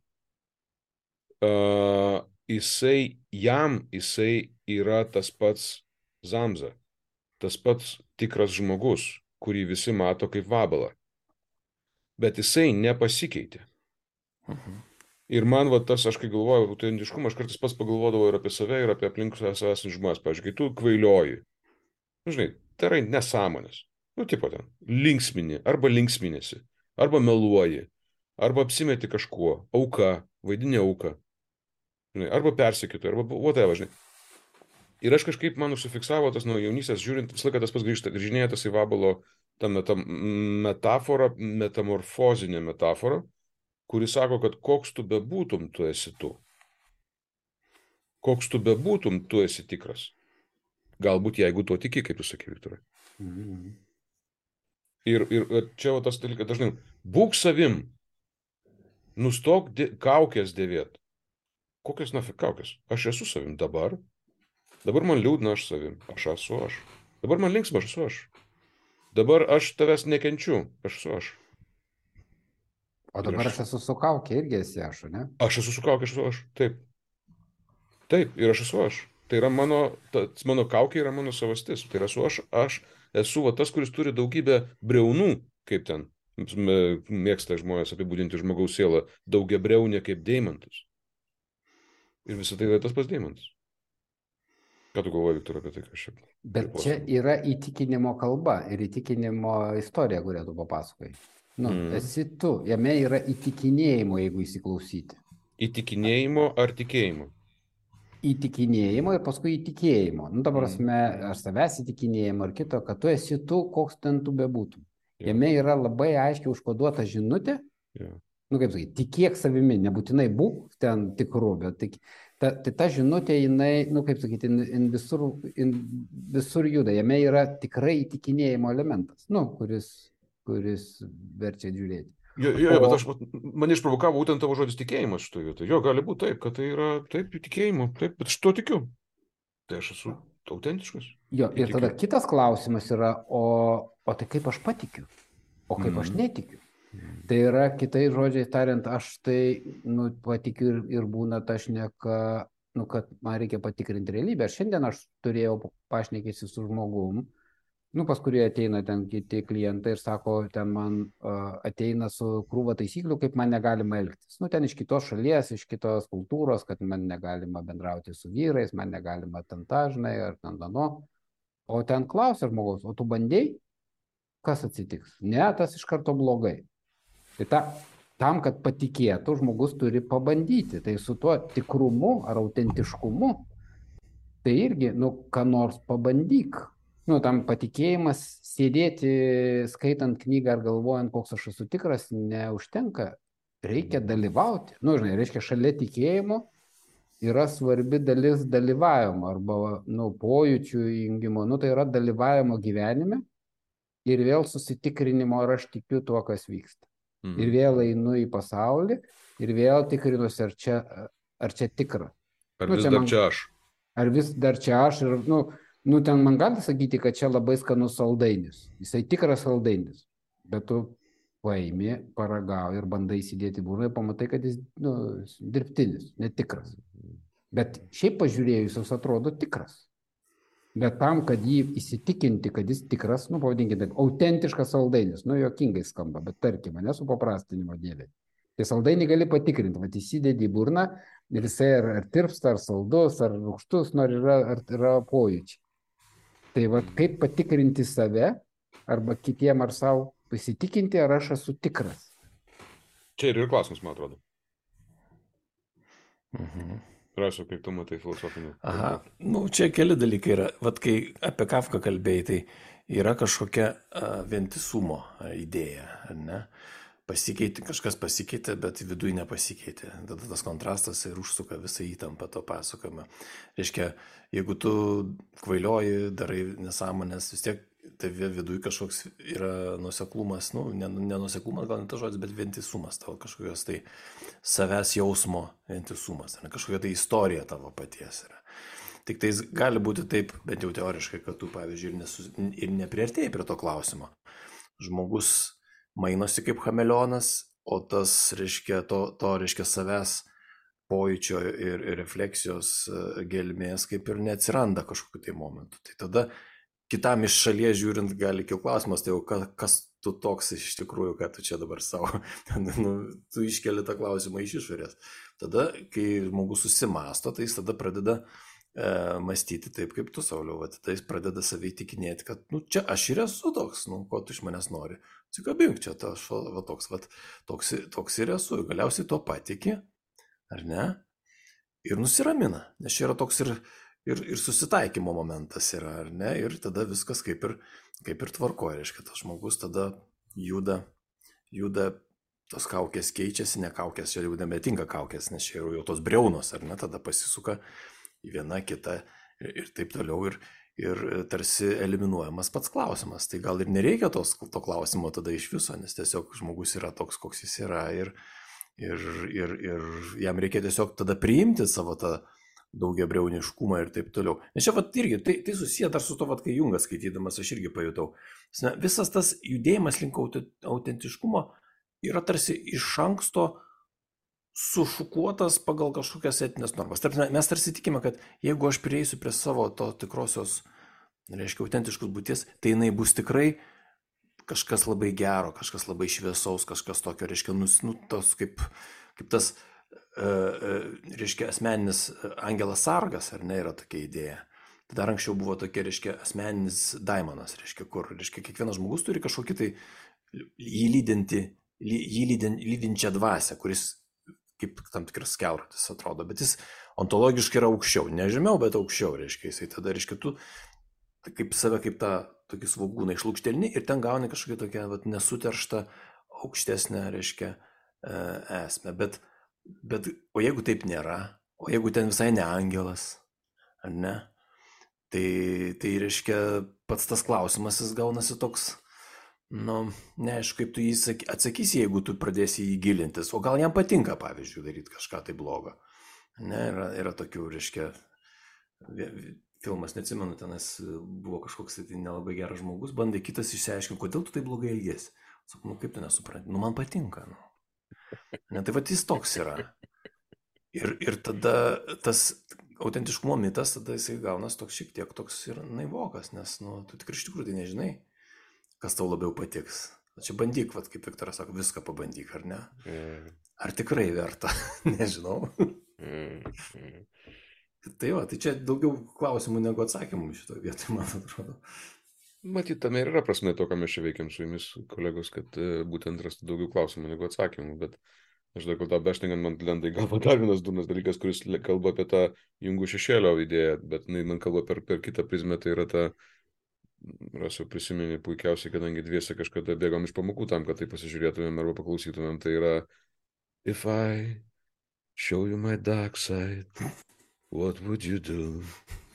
uh, jisai, jam jisai yra tas pats Zamza, tas pats tikras žmogus, kurį visi mato kaip vabalą. Bet jisai nepasikeitė. Mhm. Ir man va tas, aš kai galvoju, autentiškumą, aš kartais pats pagalvodavau ir apie save, ir apie aplink savęs žmonės. Pavyzdžiui, kai tu kvailioji, nu, žinai, tai yra nesąmonės. Nu, tipo ten, linksmini, arba linksminėsi, arba meluoji, arba apsimeti kažkuo, auka, vaidini auką, žinai, arba persekėtų, arba whatever, žinai. Ir aš kažkaip man užsifiksavo tas nuo jaunystės, žiūrint, visą laiką tas pats grįžta, grįžinėja tas į vabalo tą metaforą, metamorfozinę metaforą, kuris sako, kad koks tu bebūtum, tu esi tu. Koks tu bebūtum, tu esi tikras. Galbūt jeigu to tiki, kaip tu sakai, Viktorai. Mhm. Ir, ir čia va, tas dalykas dažnai, būk savim, nustok dė, kaukės dėvėt. Kokias nafik kaukės? Aš esu savim dabar. Dabar man liūdna, aš savim. Aš esu aš. Dabar man linksma, aš esu aš. Dabar aš tavęs nekenčiu, aš esu aš. O dabar aš, aš esu su kaukė, irgi esi aš, ne? Aš esu su kaukė, aš esu aš. Taip. Taip, ir aš esu aš. Tai yra mano, tas, mano kaukė yra mano savastis. Tai yra esu aš, aš esu va, tas, kuris turi daugybę breunų, kaip ten mėgsta žmonės apibūdinti žmogaus sielą, daugia breunė kaip deimantus. Ir visą tai yra tas pas deimantas. Ką tu galvoji, Viktor, apie tai, ką aš čia... Bet čia yra įtikinimo kalba ir įtikinimo istorija, kurią tu papasakai. Nu, mm. esi tu, jame yra įtikinėjimo, jeigu įsiklausyti. Įtikinėjimo ar tikėjimo? Įtikinėjimo ir paskui įtikėjimo. Nu, ta prasme, mm. ar savęs įtikinėjimo ar kito, kad tu esi tu, koks ten tu bebūtum. Yeah. Jame yra labai aiškiai užkoduota žinutė. Yeah. Nu, kaip sakyti, tikėk savimi, nebūtinai būk ten tikru, bet tik... Ta, tai ta žinutė, jinai, nu kaip sakyti, in, in visur, in visur juda, jame yra tikrai įtikinėjimo elementas, nu, kuris, kuris verčia žiūrėti. Jo, jo, o... bet aš, mane išprovokavo būtent tavo žodis tikėjimas šitoje vietoje. Jo, gali būti taip, kad tai yra taip tikėjimo, taip, bet aš to tikiu. Tai aš esu autentiškas. Jo, ir tada kitas klausimas yra, o, o tai kaip aš patikiu, o kaip mm. aš netikiu. Tai yra, kitais žodžiais tariant, aš tai, nu, patikiu ir, ir būna ta šneka, nu, kad man reikia patikrinti realybę. Šiandien aš turėjau pašnekėsi su žmogum, nu, pas kurį ateina ten kiti klientai ir sako, ten man uh, ateina su krūva taisyklių, kaip man negalima elgtis. Nu, ten iš kitos šalies, iš kitos kultūros, kad man negalima bendrauti su vyrais, man negalima ten tažnai ar ten dano. O ten klausia žmogaus, o tu bandėjai, kas atsitiks? Ne, tas iš karto blogai. Tai ta, tam, kad patikėtų, žmogus turi pabandyti. Tai su tuo tikrumu ar autentiškumu, tai irgi, nu, ką nors pabandyk. Nu, tam patikėjimas sėdėti, skaitant knygą ar galvojant, koks aš esu tikras, neužtenka. Reikia dalyvauti. Nu, žinai, reiškia, šalia tikėjimo yra svarbi dalis dalyvavimo arba, nu, pojūčių įjungimo. Nu, tai yra dalyvavimo gyvenime ir vėl susitikrinimo, ar aš tikiu tuo, kas vyksta. Mhm. Ir vėl einu į pasaulį ir vėl tikrinuosi, ar čia, ar čia tikra. Ar nu, vis čia dar man, čia aš. Ar vis dar čia aš. Ir, nu, nu, ten man gali sakyti, kad čia labai skanus saldainis. Jisai tikras saldainis. Bet tu paimi, paragauji ir bandai įsidėti burną ir pamatai, kad jis, nu, dirbtinis, netikras. Bet šiaip pažiūrėjus, jis atrodo tikras. Bet tam, kad jį įsitikinti, kad jis tikras, nu, pavadinkite, autentiškas saldainis, nu, juokingai skamba, bet tarkim, nesupaprastinimo dėlei. Tai saldainį gali patikrinti, vat įsidedi į burną ir jisai ar, ar tirpsta, ar saldus, ar rūgštus, ar yra, ar yra pojūčiai. Tai vat kaip patikrinti save, arba kitiem ar savo pasitikinti, ar aš esu tikras. Čia ir yra klausimas, man atrodo. Mhm. Rašau, kaip tu matai filosofinį. Aha, nu čia keli dalykai yra. Vat kai apie Kafką kalbėjai, tai yra kažkokia a, vientisumo idėja, ar ne? pasikeitė, kažkas pasikeitė, bet viduje nepasikeitė. Tada tas kontrastas ir užsuka visą įtampą to pasakojimą. Reiškia, jeigu tu kvailioji, darai nesąmonės, vis tiek tave viduje kažkoks yra nuoseklumas, nu, nenuoseklumas, gal ne tas žodis, bet vientisumas, tavo kažkokios tai savęs jausmo vientisumas, ne kažkokia tai istorija tavo paties yra. Tik tai gali būti taip, bent jau teoriškai, kad tu, pavyzdžiui, ir, nesu, ir nepriartėjai prie to klausimo. Žmogus mainosi kaip chameleonas, o tas, reiškia, to, to reiškia, savęs pojūčio ir, ir refleksijos gelmės kaip ir neatsiranda kažkokiu tai momentu. Tai tada kitam iš šalies žiūrint gali kilti klausimas, tai jau kas, kas tu toks iš tikrųjų, kad tu čia dabar savo, nu, tu iškeli tą klausimą iš išorės. Tada, kai žmogus susimasto, tai jis tada pradeda e, mąstyti taip, kaip tu, Sauliau, va, tada jis pradeda savai tikinėti, kad, nu, čia aš ir esu toks, nu, ko tu iš manęs nori. Atsikabink čia, ta, va, toks, va, toks, toks ir esu, galiausiai to patiki, ar ne, ir nusiramina, nes čia yra toks ir, ir, ir susitaikymo momentas yra, ar ne, ir tada viskas kaip ir, kaip ir tvarkoja, reiškia, tas žmogus tada juda, juda, tos kaukės keičiasi, ne kaukės, čia jau nebetinka kaukės, nes čia jau tos briaunos, ar ne, tada pasisuka į vieną kitą ir, ir taip toliau, ir, ir tarsi eliminuojamas pats klausimas. Tai gal ir nereikia tos, to klausimo tada iš viso, nes tiesiog žmogus yra toks, koks jis yra, ir, ir, ir, ir jam reikia tiesiog tada priimti savo tą daugiabriauniškumą ir taip toliau. Nes čia vat irgi, tai, tai susiję dar su to, vat, kai Jungas skaitydamas, aš irgi pajutau. Visas tas judėjimas link autentiškumo yra tarsi iš anksto sušukuotas pagal kažkokias etinės normas. Tarp, mes tarsi tikime, kad jeigu aš prieisiu prie savo to tikrosios, reiškia, autentiškos būties, tai jinai bus tikrai kažkas labai gero, kažkas labai šviesaus, kažkas tokio, reiškia, nu, nu tos kaip, kaip tas, e, e, reiškia, asmeninis angelas sargas, ar ne, yra tokia idėja. Tai dar anksčiau buvo tokia, reiškia, asmeninis daimonas, reiškia, kur, reiškia, kiekvienas žmogus turi kažkokį tai jį lydinti, jį lydin, lydinčią dvasią, kuris kaip tam tikras kelrodis atrodo, bet jis ontologiškai yra aukščiau, ne žemiau, bet aukščiau, reiškia, jisai tada, reiškia, tu kaip save, kaip tą tokį svogūną išlūkštelni ir ten gauni kažkokią tokią vat, nesuterštą, aukštesnę, reiškia, esmę, bet, bet, o jeigu taip nėra, o jeigu ten visai ne angelas, ar ne, tai, tai reiškia, pats tas klausimas, jis gaunasi toks, nu, neaišku, kaip tu jį atsakysi, jeigu tu pradėsi jį gilintis, o gal jam patinka, pavyzdžiui, daryti kažką tai blogo. Ne, yra, yra tokių, reiškia, filmas, neatsimenu, tenas buvo kažkoks tai nelabai geras žmogus, bandai kitas išsiaiškinti, kodėl tu tai blogai elgiesi. Sakau, nu kaip tu nesupranti, nu man patinka, nu. Ne, tai va jis toks yra. Ir, ir tada tas autentiškumo mitas, tada jisai gaunas toks šiek tiek toks ir naivokas, nes, nu, tu tikrai iš tikrųjų tai nežinai, kas tau labiau patiks. Čia bandyk, vat, kaip Viktoras sako, viską pabandyk, ar ne? Mm. Ar tikrai verta? Nežinau. Mm. Mm. Tai va, tai čia daugiau klausimų negu atsakymų šito vietoj, man atrodo. Matyt, tame ir yra prasme to, ką mes čia veikiam su jumis, kolegos, kad e, būtent rasti daugiau klausimų negu atsakymų, bet aš dar kol tą bešningant man lenda į galvą dar vienas durnas dalykas, kuris kalba apie tą Jungų šešėlio idėją, bet na, man kalba per, per kitą prizmę, tai yra ta Rasiu prisiminį puikiausiai, kadangi dviese kažkada bėgom iš pamokų tam, kad tai pasižiūrėtumėm arba paklausytumėm, tai yra If I show you my dark side, what would you do?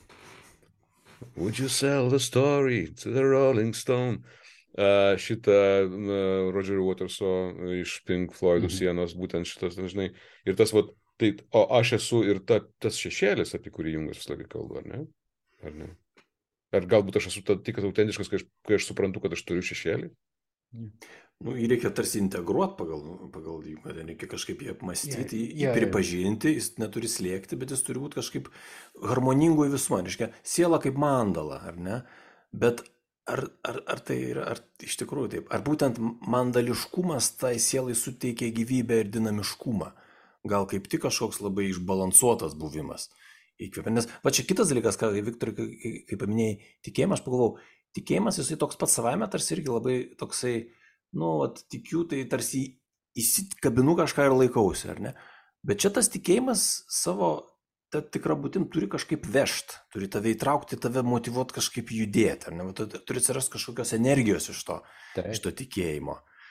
Would you sell the story to the Rolling Stone? Uh, šitą uh, Rogerio Waterso iš Pink Floydų mm-hmm. sienos, būtent šitas, žinai, ir tas, vat, tai, o aš esu ir ta, tas šešėlis, apie kurį Jungas visą laiką kalba, ar ne? Ar ne? Ar galbūt aš esu tik autentiškas, kai aš, kai aš suprantu, kad aš turiu šešėlį? Nu, jį reikia tarsi integruoti pagal, pagal jį, reikia kažkaip jį apmastyti, yeah, jį yeah, pripažinti, jis neturi slėgti, bet jis turi būti kažkaip harmoningų į visumą, reiškia, siela kaip mandala, ar ne? Bet ar, ar, ar tai yra, ar iš tikrųjų taip, ar būtent mandališkumas tai sielai suteikia gyvybę ir dinamiškumą, gal kaip tik kažkoks labai išbalansuotas buvimas. Įkvėpia. Nes va čia kitas dalykas, ką Viktorai, kai, kai paminėjai tikėjimą, aš pagalvojau, tikėjimas jisai toks pats savaime tarsi irgi labai toksai, nu, at, tikiu, tai tarsi įsikabinu kažką ir laikausi, ar ne? Bet čia tas tikėjimas savo tą tikrą būtim turi kažkaip vežti, turi tave įtraukti, tave motyvuoti kažkaip judėti, ar ne? Turi atsirasti kažkokios energijos iš to, iš to tikėjimo.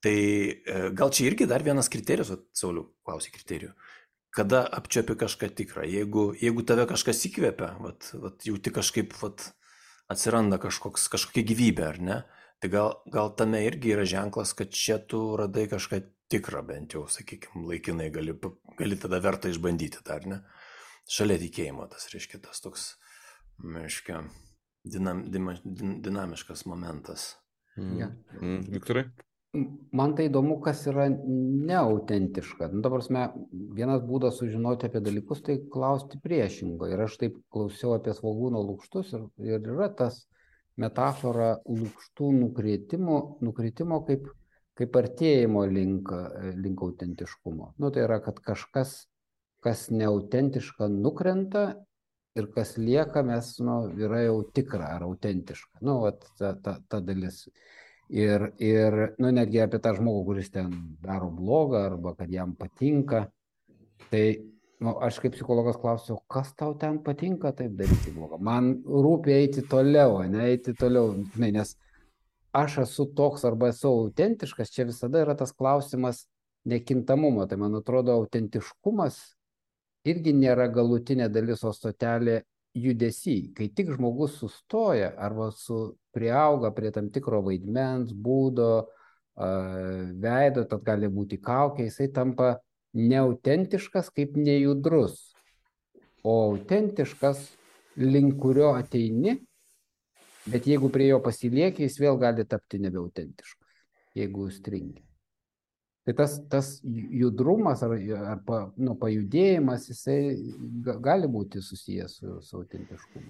Tai gal čia irgi dar vienas kriterijus, o Sauliau klausė kriterijų, kada apčiopi kažką tikrą, jeigu, jeigu tave kažkas įkvepia, vat, vat, jauti kažkaip vat, atsiranda kažkoks, kažkokia gyvybė, ar ne, tai gal, gal tame irgi yra ženklas, kad čia tu radai kažką tikrą, bent jau, sakykime, laikinai gali, gali tada verta išbandyti, dar ne, šalia tikėjimo tas, reiškia, tas toks, reiškia, dinam, dinamiškas momentas. Mm. Ja. Mm. Viktorai? Man tai įdomu, kas yra neautentiška. Nu, dabar mes, vienas būdas sužinoti apie dalykus, tai klausti priešingo. Ir aš taip klausiau apie svogūno lukštus ir, ir yra tas metafora lukštų nukritimo, nukritimo kaip, kaip artėjimo link, link autentiškumo. Nu, tai yra, kad kažkas, kas neautentiška, nukrenta ir kas lieka, mes, nu, yra jau tikra ar autentiška. Nu, vat, ta, ta, ta dalis. Ir, ir nu, netgi apie tą žmogų, kuris ten daro blogą arba kad jam patinka, tai nu, aš kaip psichologas klausiau, kas tau ten patinka taip daryti blogą. Man rūpi eiti toliau, ne, eiti toliau, ne, nes aš esu toks arba esu autentiškas, čia visada yra tas klausimas nekintamumo. Tai man atrodo, autentiškumas irgi nėra galutinė dalis, o stotelė judesy. Kai tik žmogus sustoja arba su priauga prie tam tikro vaidmens, būdo, veido, tad gali būti kaukė, jisai tampa neautentiškas kaip nejudrus, o autentiškas, link kurio ateini, bet jeigu prie jo pasilieki, jis vėl gali tapti nebeautentiškas, jeigu stringi. Tai tas, tas judrumas ar, ar pa, nu, pajudėjimas, jisai gali būti susijęs su, su autentiškumu.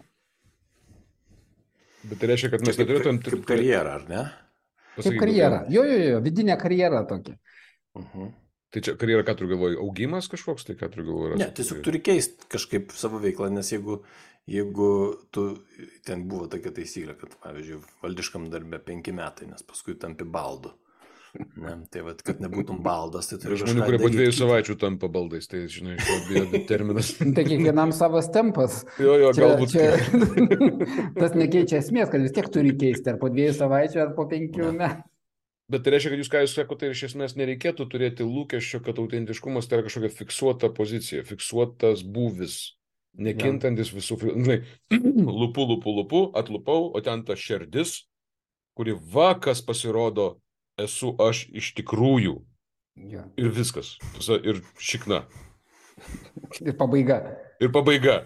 Bet tai reiškia, kad mes neturėtumėm... Kaip, kaip karjera, ar ne? Kaip karjera. Jo, jo, jo, vidinė karjera tokia. Uh-huh. Tai čia karjera, ką turiu galvoju, augimas kažkoks, tai ką turiu galvoju? Ne, tiesiog turi keisti kažkaip savo veiklą, nes jeigu, jeigu tu, ten buvo tokia taisyklė, kad, pavyzdžiui, valdiškam darbe penki metai, nes paskui tampi baldu. Ne, tai vat, kad nebūtum baldas, tai turi žmonių, kurie po dviejų savaičių tampa baldais, tai, žinai, šio terminas. Tai kiekvienam savas tempas. Jo, jo, čia, galbūt. Čia, tas nekeičia esmės, kad vis tiek turi keisti, ar po dviejų savaičių, ar po penkių metų. Bet tai reiškia, kad jūs, ką jūs sakote, tai iš esmės nereikėtų turėti lūkesčio, kad autentiškumas tai yra kažkokia fiksuota pozicija, fiksuotas būvis, nekintantis visų, žinai, lupu, lupu, lupu, atlupau, o ten ta širdis, kuri vakas pasirodo, esu aš iš tikrųjų. Ja. Ir viskas. Ir šikna. Ir pabaiga. Ir pabaiga.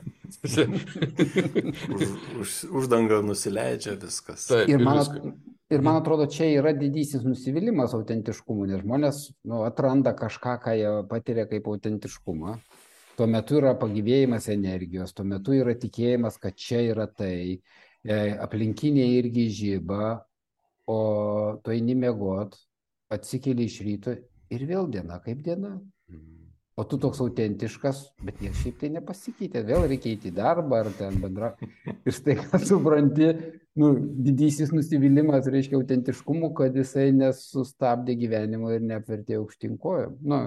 už, už, uždanga nusileidžia viskas. Taip, ir, ir, man, viskas. ir man atrodo, čia yra didysis nusivylimas autentiškumu, nes žmonės nu, atranda kažką, ką jie patiria kaip autentiškumą. Tuo metu yra pagyvėjimas energijos, tuo metu yra tikėjimas, kad čia yra tai, aplinkiniai irgi žyba, o tu eini miegot, atsikeli iš ryto ir vėl diena kaip diena. O tu toks autentiškas, bet jie šiaip tai nepasikeitė. Vėl reikia eiti į darbą ar ten bendra. Ir štai, kad supranti, nu, didysis nusivylimas reiškia autentiškumu, kad jisai nesustabdė gyvenimo ir neapvertė aukštyn kojom. Nu,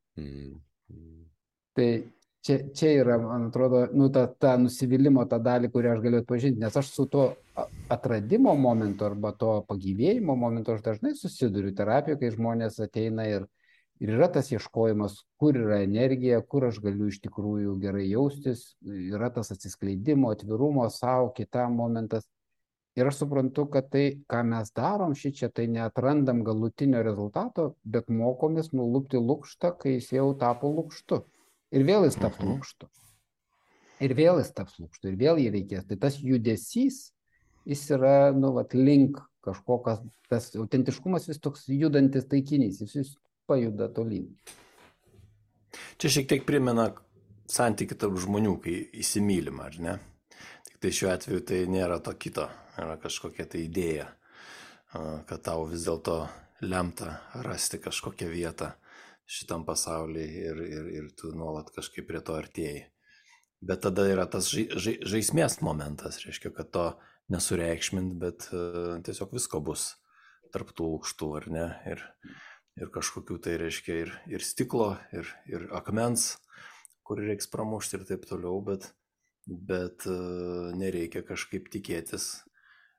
tai čia, čia yra, man atrodo, nu, ta, ta nusivylimo ta dalį, kurią aš galiu atpažinti, nes aš su to atradimo momentu arba to pagyvėjimo momentu aš dažnai susiduriu terapijoje, kai žmonės ateina ir, ir yra tas ieškojimas, kur yra energija, kur aš galiu iš tikrųjų gerai jaustis, yra tas atsiskleidimo, atvirumo savo, kitam momentas. Ir aš suprantu, kad tai, ką mes darom šičia, tai neatrandam galutinio rezultato, bet mokomės nulupti lukštą, kai jis jau tapo lukštu. Ir vėl jis taps lukštu. Ir vėl jis taps lukštu. Ir vėl jį reikės. Tai tas judesys, jis yra, nu, vat, link kažkokas, tas autentiškumas vis toks judantis taikinys, jis vis pajuda tolyn. Čia šiek tiek primena santykių tarp žmonių, kai įsimylima, ar ne? Tik tai šiuo atveju tai nėra to kito, yra kažkokia tai idėja, kad tau vis dėlto lemta rasti kažkokią vietą šitam pasaulyje ir, ir, ir tu nuolat kažkaip prie to artėjai. Bet tada yra tas žai, žai, žaismės momentas, reiškia, kad to nesureikšmint, bet uh, tiesiog visko bus tarp tų lukštų, ar ne? Ir, ir kažkokių tai reiškia ir, ir stiklo, ir, ir akmens, kur reiks pramušti ir taip toliau, bet, bet uh, nereikia kažkaip tikėtis,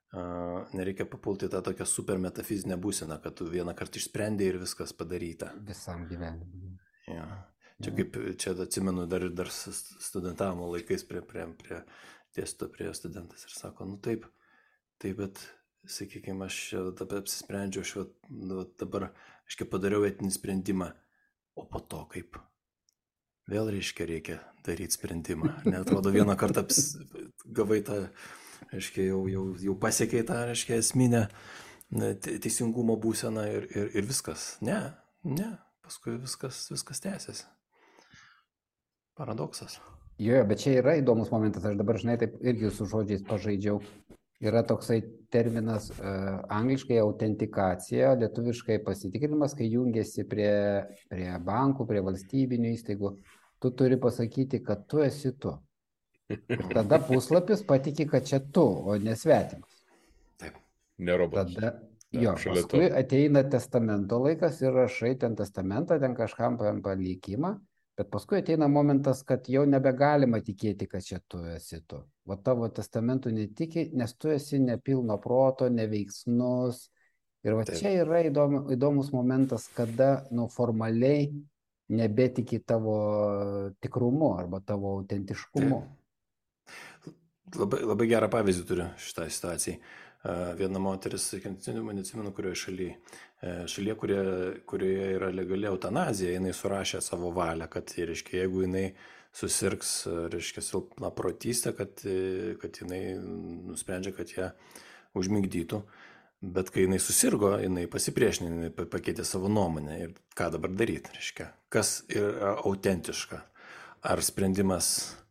nereikia papulti tą tokią super metafizinę būseną, kad tu vieną kartą išsprendė ir viskas padaryta. Visam gyvenimui. Ja. Čia kaip, čia atsimenu dar, dar studentavimo laikais prie, prie, prie dėsto prie studentas ir sako, nu taip, taip, bet, sakykime, aš dabar apsisprendžiau, aš nu, dabar, aiškiai, padariau etinį sprendimą, o po to kaip? Vėl, reiškia, reikia daryti sprendimą. Neatrodo, vieną kartą aps, gavai tą, aiškiai, jau, jau, jau pasiekiai tą, aiškiai, esminę teisingumo būseną ir, ir, ir viskas. Ne, ne, paskui viskas, viskas tęsiasi. Paradoksas. Jo, bet čia yra įdomus momentas, aš dabar, žinai, taip irgi su žodžiais pažaidžiau. Yra toksai terminas uh, angliškai autentikacija, lietuviškai pasitikrinimas, kai jungiasi prie, prie bankų, prie valstybinių įstaigų. Tu turi pasakyti, kad tu esi tu. Ir tada puslapis patiki, kad čia tu, o nesvetimas. Taip. Ne robotas. Tada, jo, paskui ateina testamento laikas ir rašai ten testamentą, ten kažkam palikimą. Bet paskui ateina momentas, kad jau nebegalima tikėti, kad čia tu esi tu. O tavo testamentų netiki, nes tu esi nepilno proto, neveiksnus. Ir va Taip. Čia yra įdomu, įdomus momentas, kada nu, formaliai nebetiki tavo tikrumu arba tavo autentiškumu. Taip. Labai, labai gerą pavyzdį turiu šitą situaciją. Viena moteris, neatsimenu, kurioje šalyje, šalyje, kurioje, kurioje yra legali eutanazija, jinai surašė savo valią, kad, reiškia, jeigu jinai susirgs, reiškia, silpna protystė, kad, kad jinai nusprendžia, kad ją užmigdytų, bet kai jinai susirgo, jinai pasipriešinė, jinai pakeitė savo nuomonę ir ką dabar daryti, reiškia, kas yra autentiška, ar sprendimas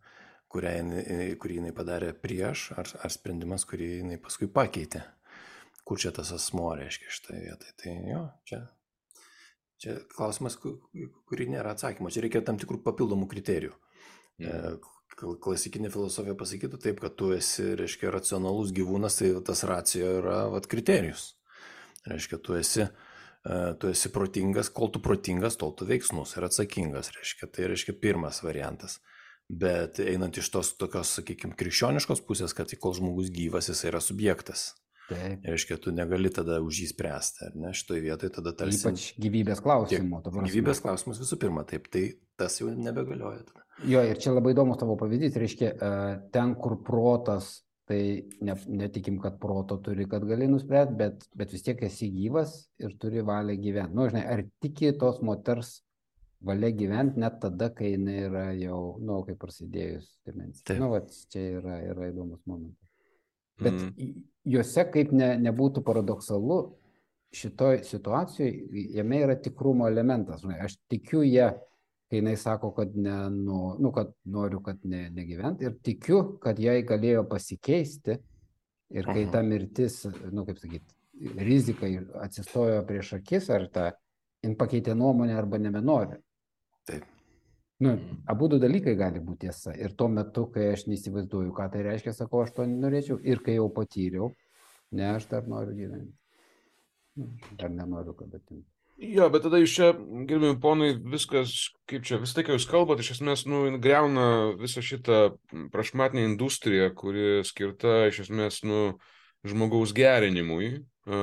Jinai, kurį jinai padarė prieš, ar, ar sprendimas, kurį jinai paskui pakeitė. Kur čia tas asmuo, reiškia, šitoje vietoje. Tai jo, čia, čia klausimas, kurį nėra atsakymo. Čia reikia tam tikrų papildomų kriterijų. Mm. Klasikinė filosofija pasakytų taip, kad tu esi, reiškia, racionalus gyvūnas, tai tas racijo yra vat, kriterijus. Reiškia, tu esi, tu esi protingas, kol tu protingas, tol tu veiksnus ir atsakingas. Reiškia, tai reiškia pirmas variantas. Bet einant iš tos tokios, sakykime, krikščioniškos pusės, kad kol žmogus gyvas, jis yra subjektas. Taip. Reiškia, tu negali tada už jį spręsti, ar ne? Šitoje vietoje tada tarsi... Ypač gyvybės klausimų. Gyvybės klausimas visų pirma, taip, tai tas jau nebegalioja tada. Jo, ir čia labai įdomus tavo pavyzdys, reiškia, ten, kur protas, tai ne, netikim, kad proto turi, kad gali nuspręsti, bet, bet vis tiek esi gyvas ir turi valią gyventi. Nu, žinai, ar tiki tos moters valia gyventi net tada, kai jinai yra jau, nu, kaip prasidėjus demencija. Nu, va, čia yra, yra įdomus momentas. Bet mm. juose, kaip ne, nebūtų paradoksalu, šitoj situacijoje, jame yra tikrumo elementas. Aš tikiu ją, kai jinai sako, kad, ne, nu, nu, kad noriu, kad ne, negyventi, ir tikiu, kad jai galėjo pasikeisti, ir kai ta mirtis, nu, kaip sakyti, rizika atsistojo prieš akis, ar ta, jin pakeitė nuomonę arba nebenori. Taip. Nu, abu du dalykai gali būti tiesa. Ir tuo metu, kai aš neįsivaizduoju, ką tai reiškia, sakau, aš to norėčiau. Ir kai jau patyriau, ne, aš dar noriu gyventi. Nu, dar nenoriu, kad atimtų. Jo, bet tada iš čia, gerbimi ponai, viskas, kaip čia, vis tai, ką jūs kalbate, iš esmės, nu, greuna visą šitą prašmatnę industriją, kuri skirta, iš esmės, nu, žmogaus gerinimui.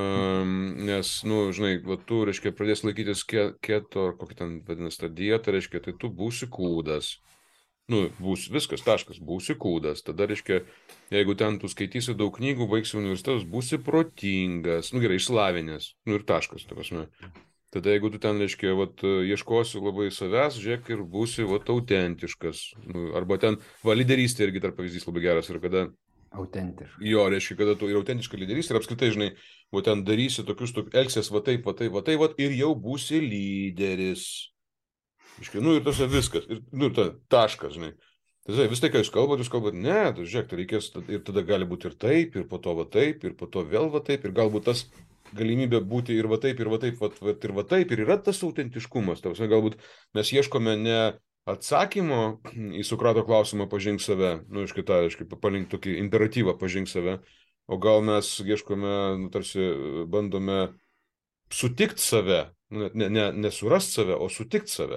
Um, nes, nu, žinai, va, tu, reiškia, pradės laikytis keto, ar kokį ten vadinasi tą dietą, reiškia, tai tu būsi kūdas. Nu, būsi viskas, taškas, būsi kūdas. Tada, reiškia, jeigu ten tu skaitysi daug knygų, baigsi universitetus, būsi protingas, nu gerai, išslavinęs, nu ir taškas, ta prasme. Tada, jeigu tu ten, reiškia, vat, ieškosi labai savęs, žiūrėk, ir būsi, vat, autentiškas. Nu, arba ten, va, lyderystė irgi tarp pavyzdys labai geras, ir kada... Autentiškas. Jo, reiškia, kada tu ir autentiška lyderystė, ir apskritai, žinai, va ten darysi tokius, tok, elgsies va taip, va taip, va taip, va, ir jau būsi lyderis. Reiškia, nu ir tas viskas, ir, nu, ta, taškas, žinai. Tai vis tai, ką jūs kalbat, jūs kalbat, ne, tai žiūrėk, tai reikės, ir tada gali būti ir taip, ir po to va taip, ir po to vėl va taip, ir galbūt tas galimybė būti ir va taip, ir va taip, va, va, ir va taip, ir yra tas autentiškumas. Tai galbūt mes ieškome ne atsakymo į Sokrato klausimą pažink save, nu, iš kitą, iš kitą, palink tokį imperatyvą pažink save, o gal mes ieškome, nu, tarsi bandome sutikti save, ne, ne, nesurast save, o sutikti save.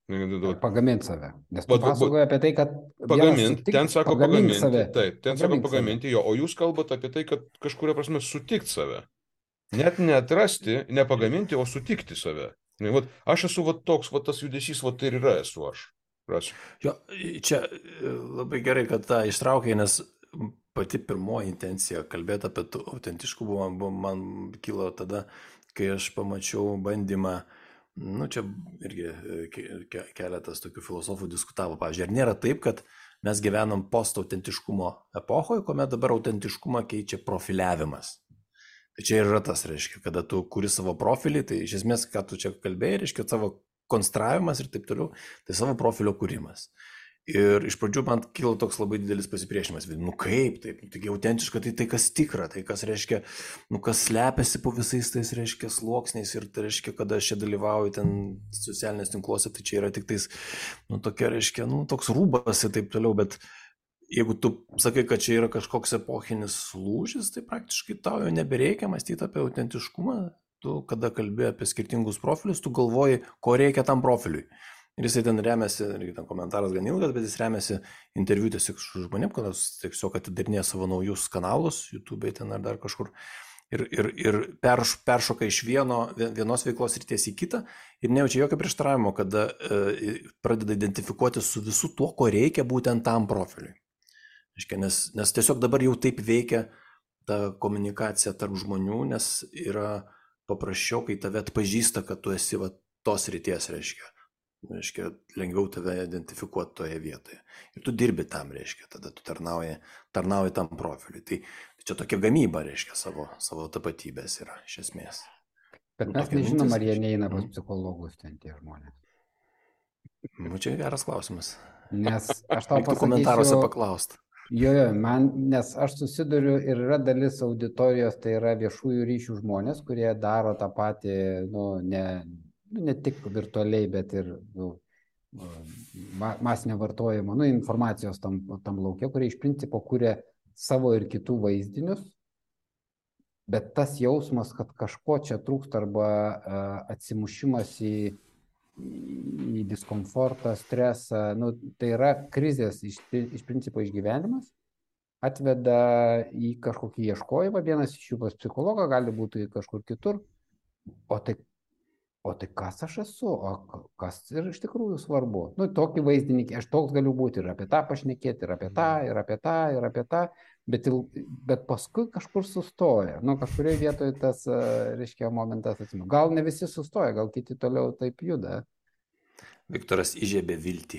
Pagaminti save. Nes tu Vat- vat- pasakoji apie tai, kad Pagamint, sutik- ten sako pagamink pagaminti, save. taip, ten sako Pagamink save. pagaminti jo, o jūs kalbate apie tai, kad kažkuria prasme sutikti save. Net neatrasti, nepagaminti, o sutikti save. Ne, vat, aš esu vat, toks, vat, tas judesys, vat, ir yra esu aš. Rasiu. Jo, čia labai gerai, kad tą ištraukiai, nes pati pirmoji intencija kalbėti apie autentiškumą man, man kilo tada, kai aš pamačiau bandymą. Nu, čia irgi ke keletas tokių filosofų diskutavo. Pavyzdžiui, ar nėra taip, kad mes gyvenam post-autentiškumo epochoje, kuomet dabar autentiškumą keičia profiliavimas. Tai čia yra tas, reiškia, kada tu kuri savo profilį, tai iš esmės, ką tu čia kalbėjai, reiškia savo konstravimas ir taip toliau, tai savo profilio kūrimas. Ir iš pradžių man kilo toks labai didelis pasipriešinimas. Nu kaip taip, nu, taigi autentiška, tai tai kas tikra, tai kas reiškia, nu kas slepiasi po visais tais, reiškia, sluoksniais ir tai reiškia, kada aš čia dalyvauju ten socialinės tinkluose, tai čia yra tik tais, nu tokia, reiškia, nu toks rūbas ir taip toliau, bet jeigu tu sakai, kad čia yra kažkoks epochinis lūžis, tai praktiškai tau jau nebereikia mąstyti apie autentiškumą, tu kada kalbi apie skirtingus profilius, tu galvoji, ko reikia tam profiliui. Ir jisai ten remiasi, irgi ten komentaras gan ilgas, bet jis remiasi interviu tiesiog su žmonėm, kada tiesiog atidarinėja savo naujus kanalus, YouTube ten ar dar kažkur, ir, ir, ir perš, peršoka iš vieno, vienos veiklos ryties į kitą, ir nejaučia jokio prieštaravimo, kada e, pradeda identifikuoti su visu tuo, ko reikia būtent tam profiliui. Nes, nes tiesiog dabar jau taip veikia ta komunikacija tarp žmonių, nes yra paprasčiau, kai tave atpažįsta, kad tu esi va, tos ryties, reiškia. Reiškia, lengviau tave identifikuoti toje vietoje. Ir tu dirbi tam, reiškia, tada tu tarnauji, tarnauji tam profiliui. Tai, tai čia tokia gamyba, reiškia, savo, savo tapatybės yra, iš esmės. Bet mes nežinom, ar jie neina pas psichologus ten tie žmonės. Nu, čia geras klausimas. Nes aš tau pasakysiu... komentaruose paklausti. Jo, jo, man, nes aš susiduriu ir yra dalis auditorijos, tai yra viešųjų ryšių žmonės, kurie daro tą patį, nu, ne... ne tik virtualiai, bet ir nu, masinio vartojimo, nu, informacijos tam, tam laukia, kurie iš principo kuria savo ir kitų vaizdinius, bet tas jausmas, kad kažko čia trūksta arba a, atsimušimas į, į diskomfortą, stresą, nu, tai yra krizės iš, iš principo išgyvenimas, atveda į kažkokį ieškojimą, vienas iš jų pas psichologą, gali būti kažkur kitur, o tai O tai kas aš esu, o kas ir iš tikrųjų svarbu. Nu, tokį vaizdinį, aš toks galiu būti ir apie tą pašnekėti, ir apie tą, ir apie tą, ir apie tą, bet, il, bet paskui kažkur sustoja. Nu, kažkurioje vietoje tas, reiškia, momentas atsimu. Gal ne visi sustoja, gal kiti toliau taip juda. Viktoras įžiebė viltį.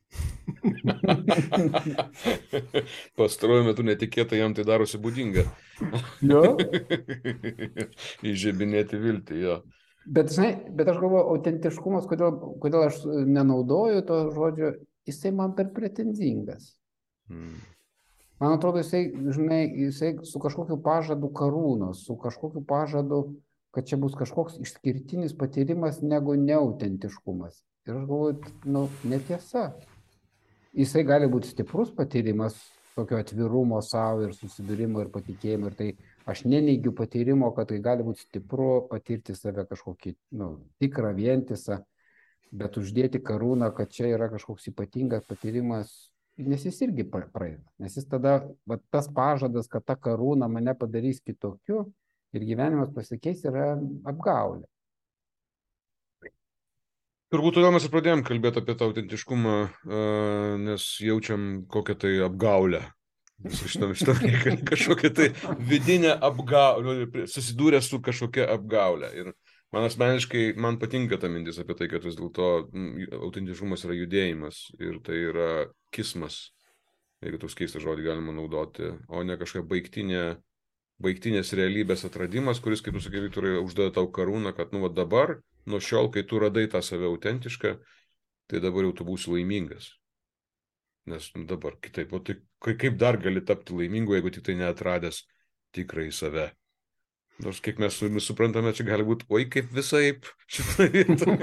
Pastaruoju metu netikėtai jam tai darosi būdinga. Jo? Įžiebinėti viltį, jo. Bet, žinai, bet aš galvoju, autentiškumas, kodėl, kodėl aš nenaudoju to žodžio, jisai man per pretenzingas. Hmm. Man atrodo, jisai, žinai, jisai su kažkokiu pažadu karūnos, su kažkokiu pažadu, kad čia bus kažkoks išskirtinis patyrimas negu neautentiškumas. Ir aš galvoju, nu, netiesa. Jisai gali būti stiprus patyrimas, tokio atvirumo savo ir susidūrimo ir patikėjimo. Ir tai aš neneigiu patyrimo, kad tai gali būti stipru patirti save kažkokį, nu, tikrą vientisą, bet uždėti karūną, kad čia yra kažkoks ypatingas patyrimas, nes jis irgi praeina. Nes jis tada, va, tas pažadas, kad ta karūna mane padarys kitokiu ir gyvenimas pasikeis, yra apgaulė. Turbūt todėl mes ir pradėjom kalbėti apie tą autentiškumą, nes jaučiam kokią tai apgaulę. Visą šitam, šitam kažkokia tai vidinė apgaulė, susidūrė su kažkokia apgaulė. Ir man asmeniškai, man patinka ta mintis apie tai, kad vis dėlto autentiškumas yra judėjimas ir tai yra kismas, jeigu toks keistas žodį galima naudoti, o ne kažkokia baigtinė, baigtinės realybės atradimas, kuris, kaip tu sakai, Viktorai, uždeda tau karūną, kad nu va dabar, nuo šiol, kai tu radai tą save autentišką, tai dabar jau tu būsi laimingas. Nes nu, dabar kitaip, o tai kaip dar gali tapti laimingu, jeigu tik tai neatradęs tikrai save. Nors kiek mes su jumis suprantame, čia gali būti, oi kaip visaip šitą vietą.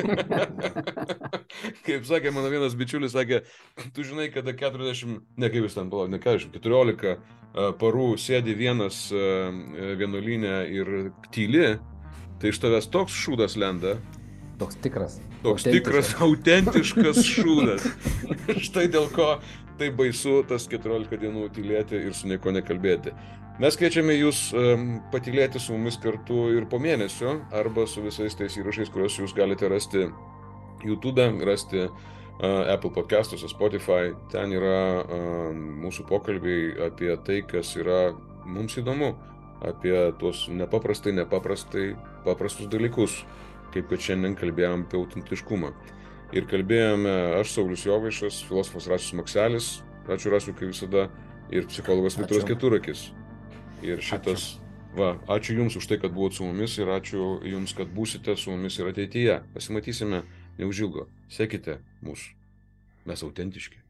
Kaip sakė mano vienas bičiulis, sakė, tu žinai, kada keturiasdešimt, ne kaip jis ten palauk, ne keturiasdešimt, keturiolika parų sėdi vienas vienuolyne ir tyli, tai iš tavęs toks šūdas lenda, Toks tikras. Toks tikras, autentiškas šūdas. Štai dėl ko tai baisu tas keturiolika dienų tylėti ir su nieko nekalbėti. Mes kviečiame jūs um, patylėti su mumis kartu ir po mėnesio, arba su visais tais įrašais, kuriuos jūs galite rasti YouTube, rasti uh, Apple podcastuose, Spotify. Ten yra uh, mūsų pokalbiai apie tai, kas yra mums įdomu, apie tuos nepaprastai, nepaprastai paprastus dalykus, kaip kad šiandien kalbėjom apie autentiškumą. Ir kalbėjome aš, Saulius Jovaišas, filosofas Rasius Makselis, ačiū Rasiu, kaip visada, ir psichologas Viktoras Keturakis. Ir šitas, ačiū. Va, ačiū Jums už tai, kad buvot su mumis ir ačiū Jums, kad būsite su mumis ir ateityje. Pasimatysime neužilgo. Sekite mūsų. Mes autentiški.